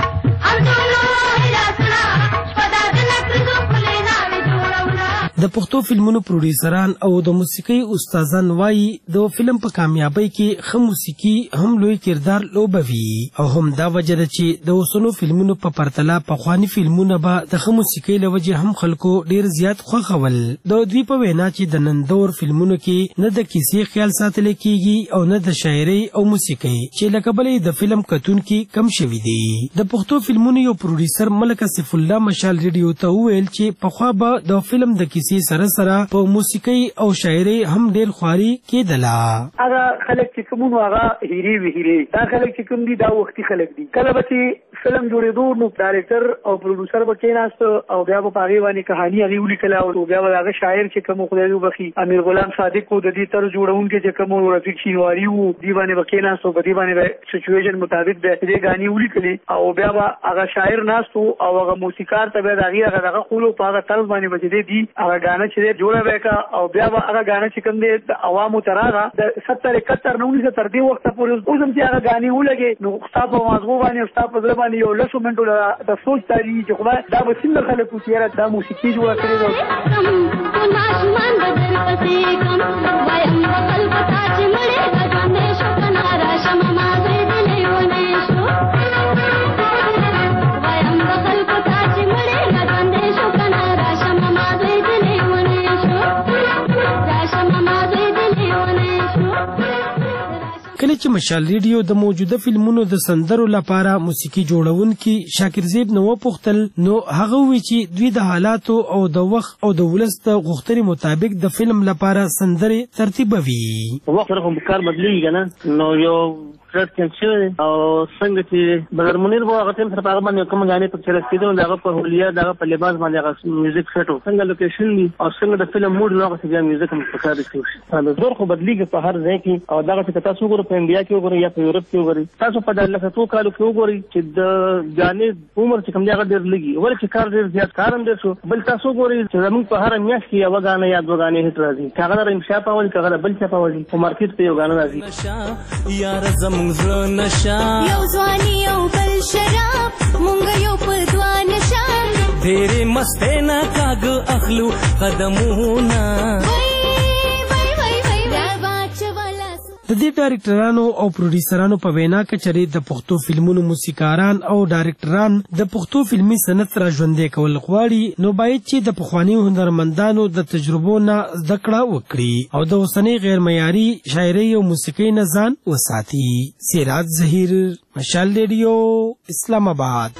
د پښتو پښتو فلمونو پروډیوسران او د موسیقي استادان وایي د فلم په کامیابی کې ښه موسیقي هم لوی کردار لوبوي او هم دا وجه ده چې د اوسنو فلمونو په پرتله پخواني فلمونه به د ښه موسیقۍ له وجې هم خلکو ډیر زیات خوښول. د دوی په وینا چې د نن دور فلمونو کې نه د کیسې خیال ساتل کیږي او نه د شاعرۍ او موسیقۍ چې له کبله د فلم کتونکي کم شوي دي. د پښتو فلمونو یو پروډیوسر ملک اسف الله مشال ریډیو ته وویل چې پخوا به د فلم د کیسې سره سره په موسیقۍ او شاعرۍ هم ډیر خواري کېدله. هغه خلک چې کومونو هغه هیري وي هیري دا خلک چې کوم دي دا وختي خلک دي. کله به چې فلم جوړېدو نو ډایرکټر او پروډیوسر به کېناست او بیا به په هغې باندې کهاني هغې ولیکله او بیا به هغه شاعر چې کوم خدای دې وبخي امیر غلام صادق و د دې طرز جوړونکي چې کوم رفیق شینواري و دې باندې به کېناست او په دې باندې به سچویشن مطابق به دې ګانې ولیکلې او بیا به هغه شاعر ناست او هغه موسیقار ته به د هغې هغه دغه خولو په هغه طرز باندې به چې دی دي هغه ګانه چې دی جوړه به کا او بیا به هغه ګانه چې کوم دی د عوامو ته راغله د ستر اکهتر نه اونیس تر دې وخته پورې اوس هم چې هغه ګانې ولګې نو ستا په مازغو باندې ستا په زړه باندې یو لسو منټو د سوچ تاري چې خدای دا به څنګه خلک وتیاره دا موسیقي جوړه کړې ده. کله چې مشال ریډیو د موجوده فلمونو د سندرو لپاره موسیقي جوړونکي شاکر زیب نو وپوښتل نو هغه وی چې دوی د حالاتو او د وخت او د ولس د غوښتنې مطابق د فلم لپاره سندرې ترتیبوي. وخت سره هم کار بدلیږي نه نو یو ټریک کېنسل او څنګه چې بدر منیر وو هغه تم سره هغه باندې کوم غانې په چر کېدو دغه په هولیا دغه په لباس باندې هغه میوزیک سیټو څنګه لوکیشن دی او څنګه د فلم موډ نو هغه څنګه میوزیک هم پکار دي. دا زور خو بدلیږي په هر ځای کې او دغه چې تاسو وګورئ په انډیا کې وګورئ یا په یورپ کې وګورئ تاسو په دغه لسو کالو کې وګورئ چې د غانې عمر چې کوم دی هغه ډېر لګي ولې چې کار ډېر زیات کارم ډېر شو بل تاسو وګورئ چې زموږ په هر میاشت کې یو غانې یا دوه غانې هټ راځي هغه د امشا په ول هغه بل څه په ول په مارکیټ ته یو غانې راځي یار زموږ زړه نشه یو ځواني یو بل شراب مونږ یو په دوه نشان ډېرې مستې نه کاږه اخلو قدمونه. د دې ډایرکټرانو او پروډیوسرانو په وینا کې چې د پښتو فلمونو موسیقاران او ډایرکټران د پښتو فلمي صنعت را ژوندې کول غواړي نو باید چې د پخوانیو هنرمندانو د تجربو نه زده کړه وکړي او د اوسنۍ غیر معیاري شاعرۍ او موسیقۍ نه ځان وساتي. سراج ظهیر، مشال ریډیو، اسلام آباد.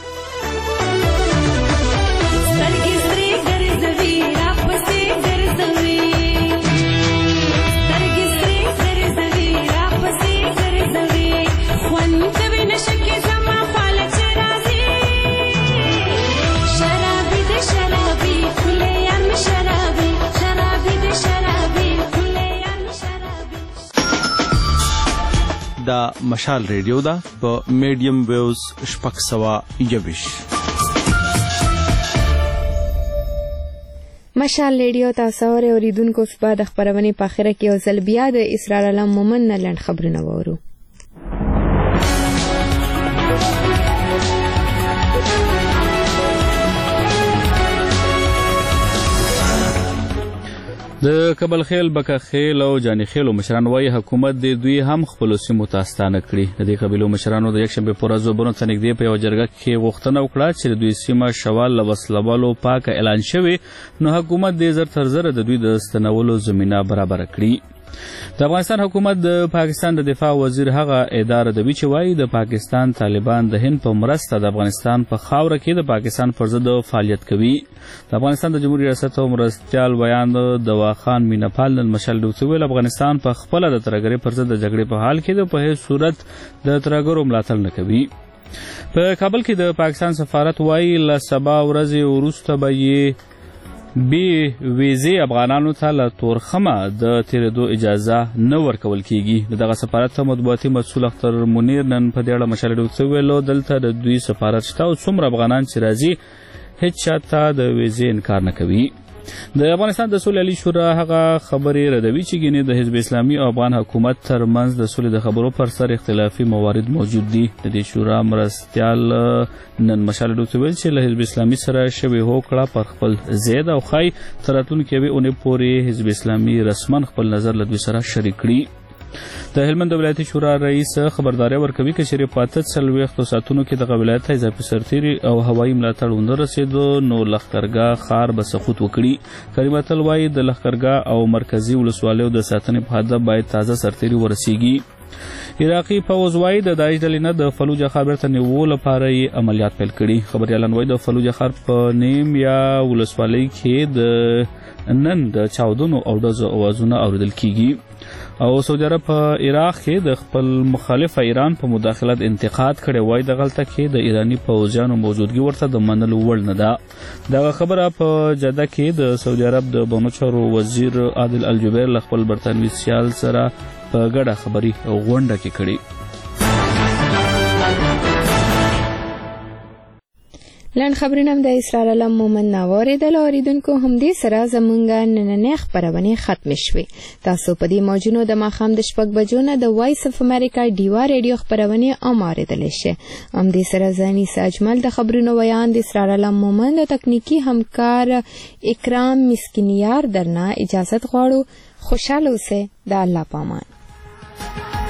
دا مشال ریډیو دا په میډیم ویوز شپږ سوه یویش. مشال ریډیو تاسو اوریدونکو په د خبرونې په اخره کې یو ځل بیا د اسرار علم مومن نه لنډ خبرونه وورو. د کابل خیل بکه خیل او جاني خیل مشران وايي حکومت د دوی هم خپل سیمو ته ستانه کړي. د دې قبیلو مشرانو د یکشنبه په ورځ وبونو ته نږدې په یو جرګه کې غوښتنه وکړه چې دوی سیمه شوال له وسلوالو پاک اعلان شوی نو حکومت د زر تر زر د دوی د ستنولو زمينه برابر کړي. د افغانستان حکومت د پاکستان د دفاع وزیر هغه اداره د وی چې وايي د پاکستان طالبان د هند په مرسته د افغانستان په خاوره کې د پاکستان پر ضد فعالیت کوي. د افغانستان د جمهوریت ریاست او مرستیال ویان د واخان مینپال نن مشال دوی افغانستان په خپل د ترګری پر ضد د جګړې په حال کې د په هیڅ صورت د ترګرو ملاتړ نه کوي. په کابل کې د پاکستان سفارت وايي له سبا ورځې وروسته به یې بی ویزې افغانانو ته له تورخمه د تیرېدو اجازه نه ورکول کیږي. دغه سفارت ته مطبوعاتي مسؤل اختر منیر نن په دې اړه مشال دوی ویلو دلته د دوی سفارت شته او څومره افغانان چې راځي هیڅ چاته د ویزې انکار نه کوي. د افغانستان د سولې عالی شورا هغه خبرې ردوي چې ګینه د حزب اسلامي او افغان حکومت ترمنځ د سولې د خبرو پر سر اختلافي موارد موجود دي. د دې شورا مرستیال نن مشال ډاکټر ویل چې له حزب اسلامي سره شوی هوکړه پر خپل زید او خای تراتون کې به اونې پورې حزب اسلامي رسمن خپل نظر له دوی سره شریک کړي. د هلمند ولایتي شورا رئیس خبرداري ورکوي چې شریف پاتت څلوېښتو ساعتونو کې د ولایت ته اضافي سرتیري او هوایي ملاتړ ونه رسېدو نو لښکرګاه ښار به سقوط وکړي. کریم اتل وایي د لښکرګاه او مرکزي ولسوالیو د ساتنې په هدف باید تازه سرتیري ورسیږي. عراقي پوځ وایي د داعش ډلې نه د فلوجه ښار بیرته نیولو لپاره یې عملیات پیل کړي. خبریالان وایي د فلوجه ښار په نیم یا ولسوالۍ کې د نن د چاودنو او ډزو اوازونه اورېدل کیږي. او سعودي عرب په عراق کې د خپل مخالف ایران په مداخلت انتقاد کړي. وایي د غلطه کې د ایرانی پوځیانو موجودګي ورته د منلو وړ نه ده. دا خبره په جده کې د سعودي عرب د بانو چارو وزیر عادل الجبیر له خپل برتانوي سیال سره په ګډه خبري غونډه کې کړي. لن خبرونه د اسرار علم مومن ناوړې د اوریدونکو هم دې سره زمونږه نننې خبرونه ختم شوې. تاسو په دې موجونو د ماخام د شپږ بجو نه د وایس اف امریکا ډیوا ریډیو خبرونه اوریدل شي. هم دې سره ځاني ساجمل د خبرونو بیان د اسرار علم مومن د تکنیکی همکار اکرام مسکینیار درنه اجازه غواړو. خوشاله اوسئ. د الله پامان.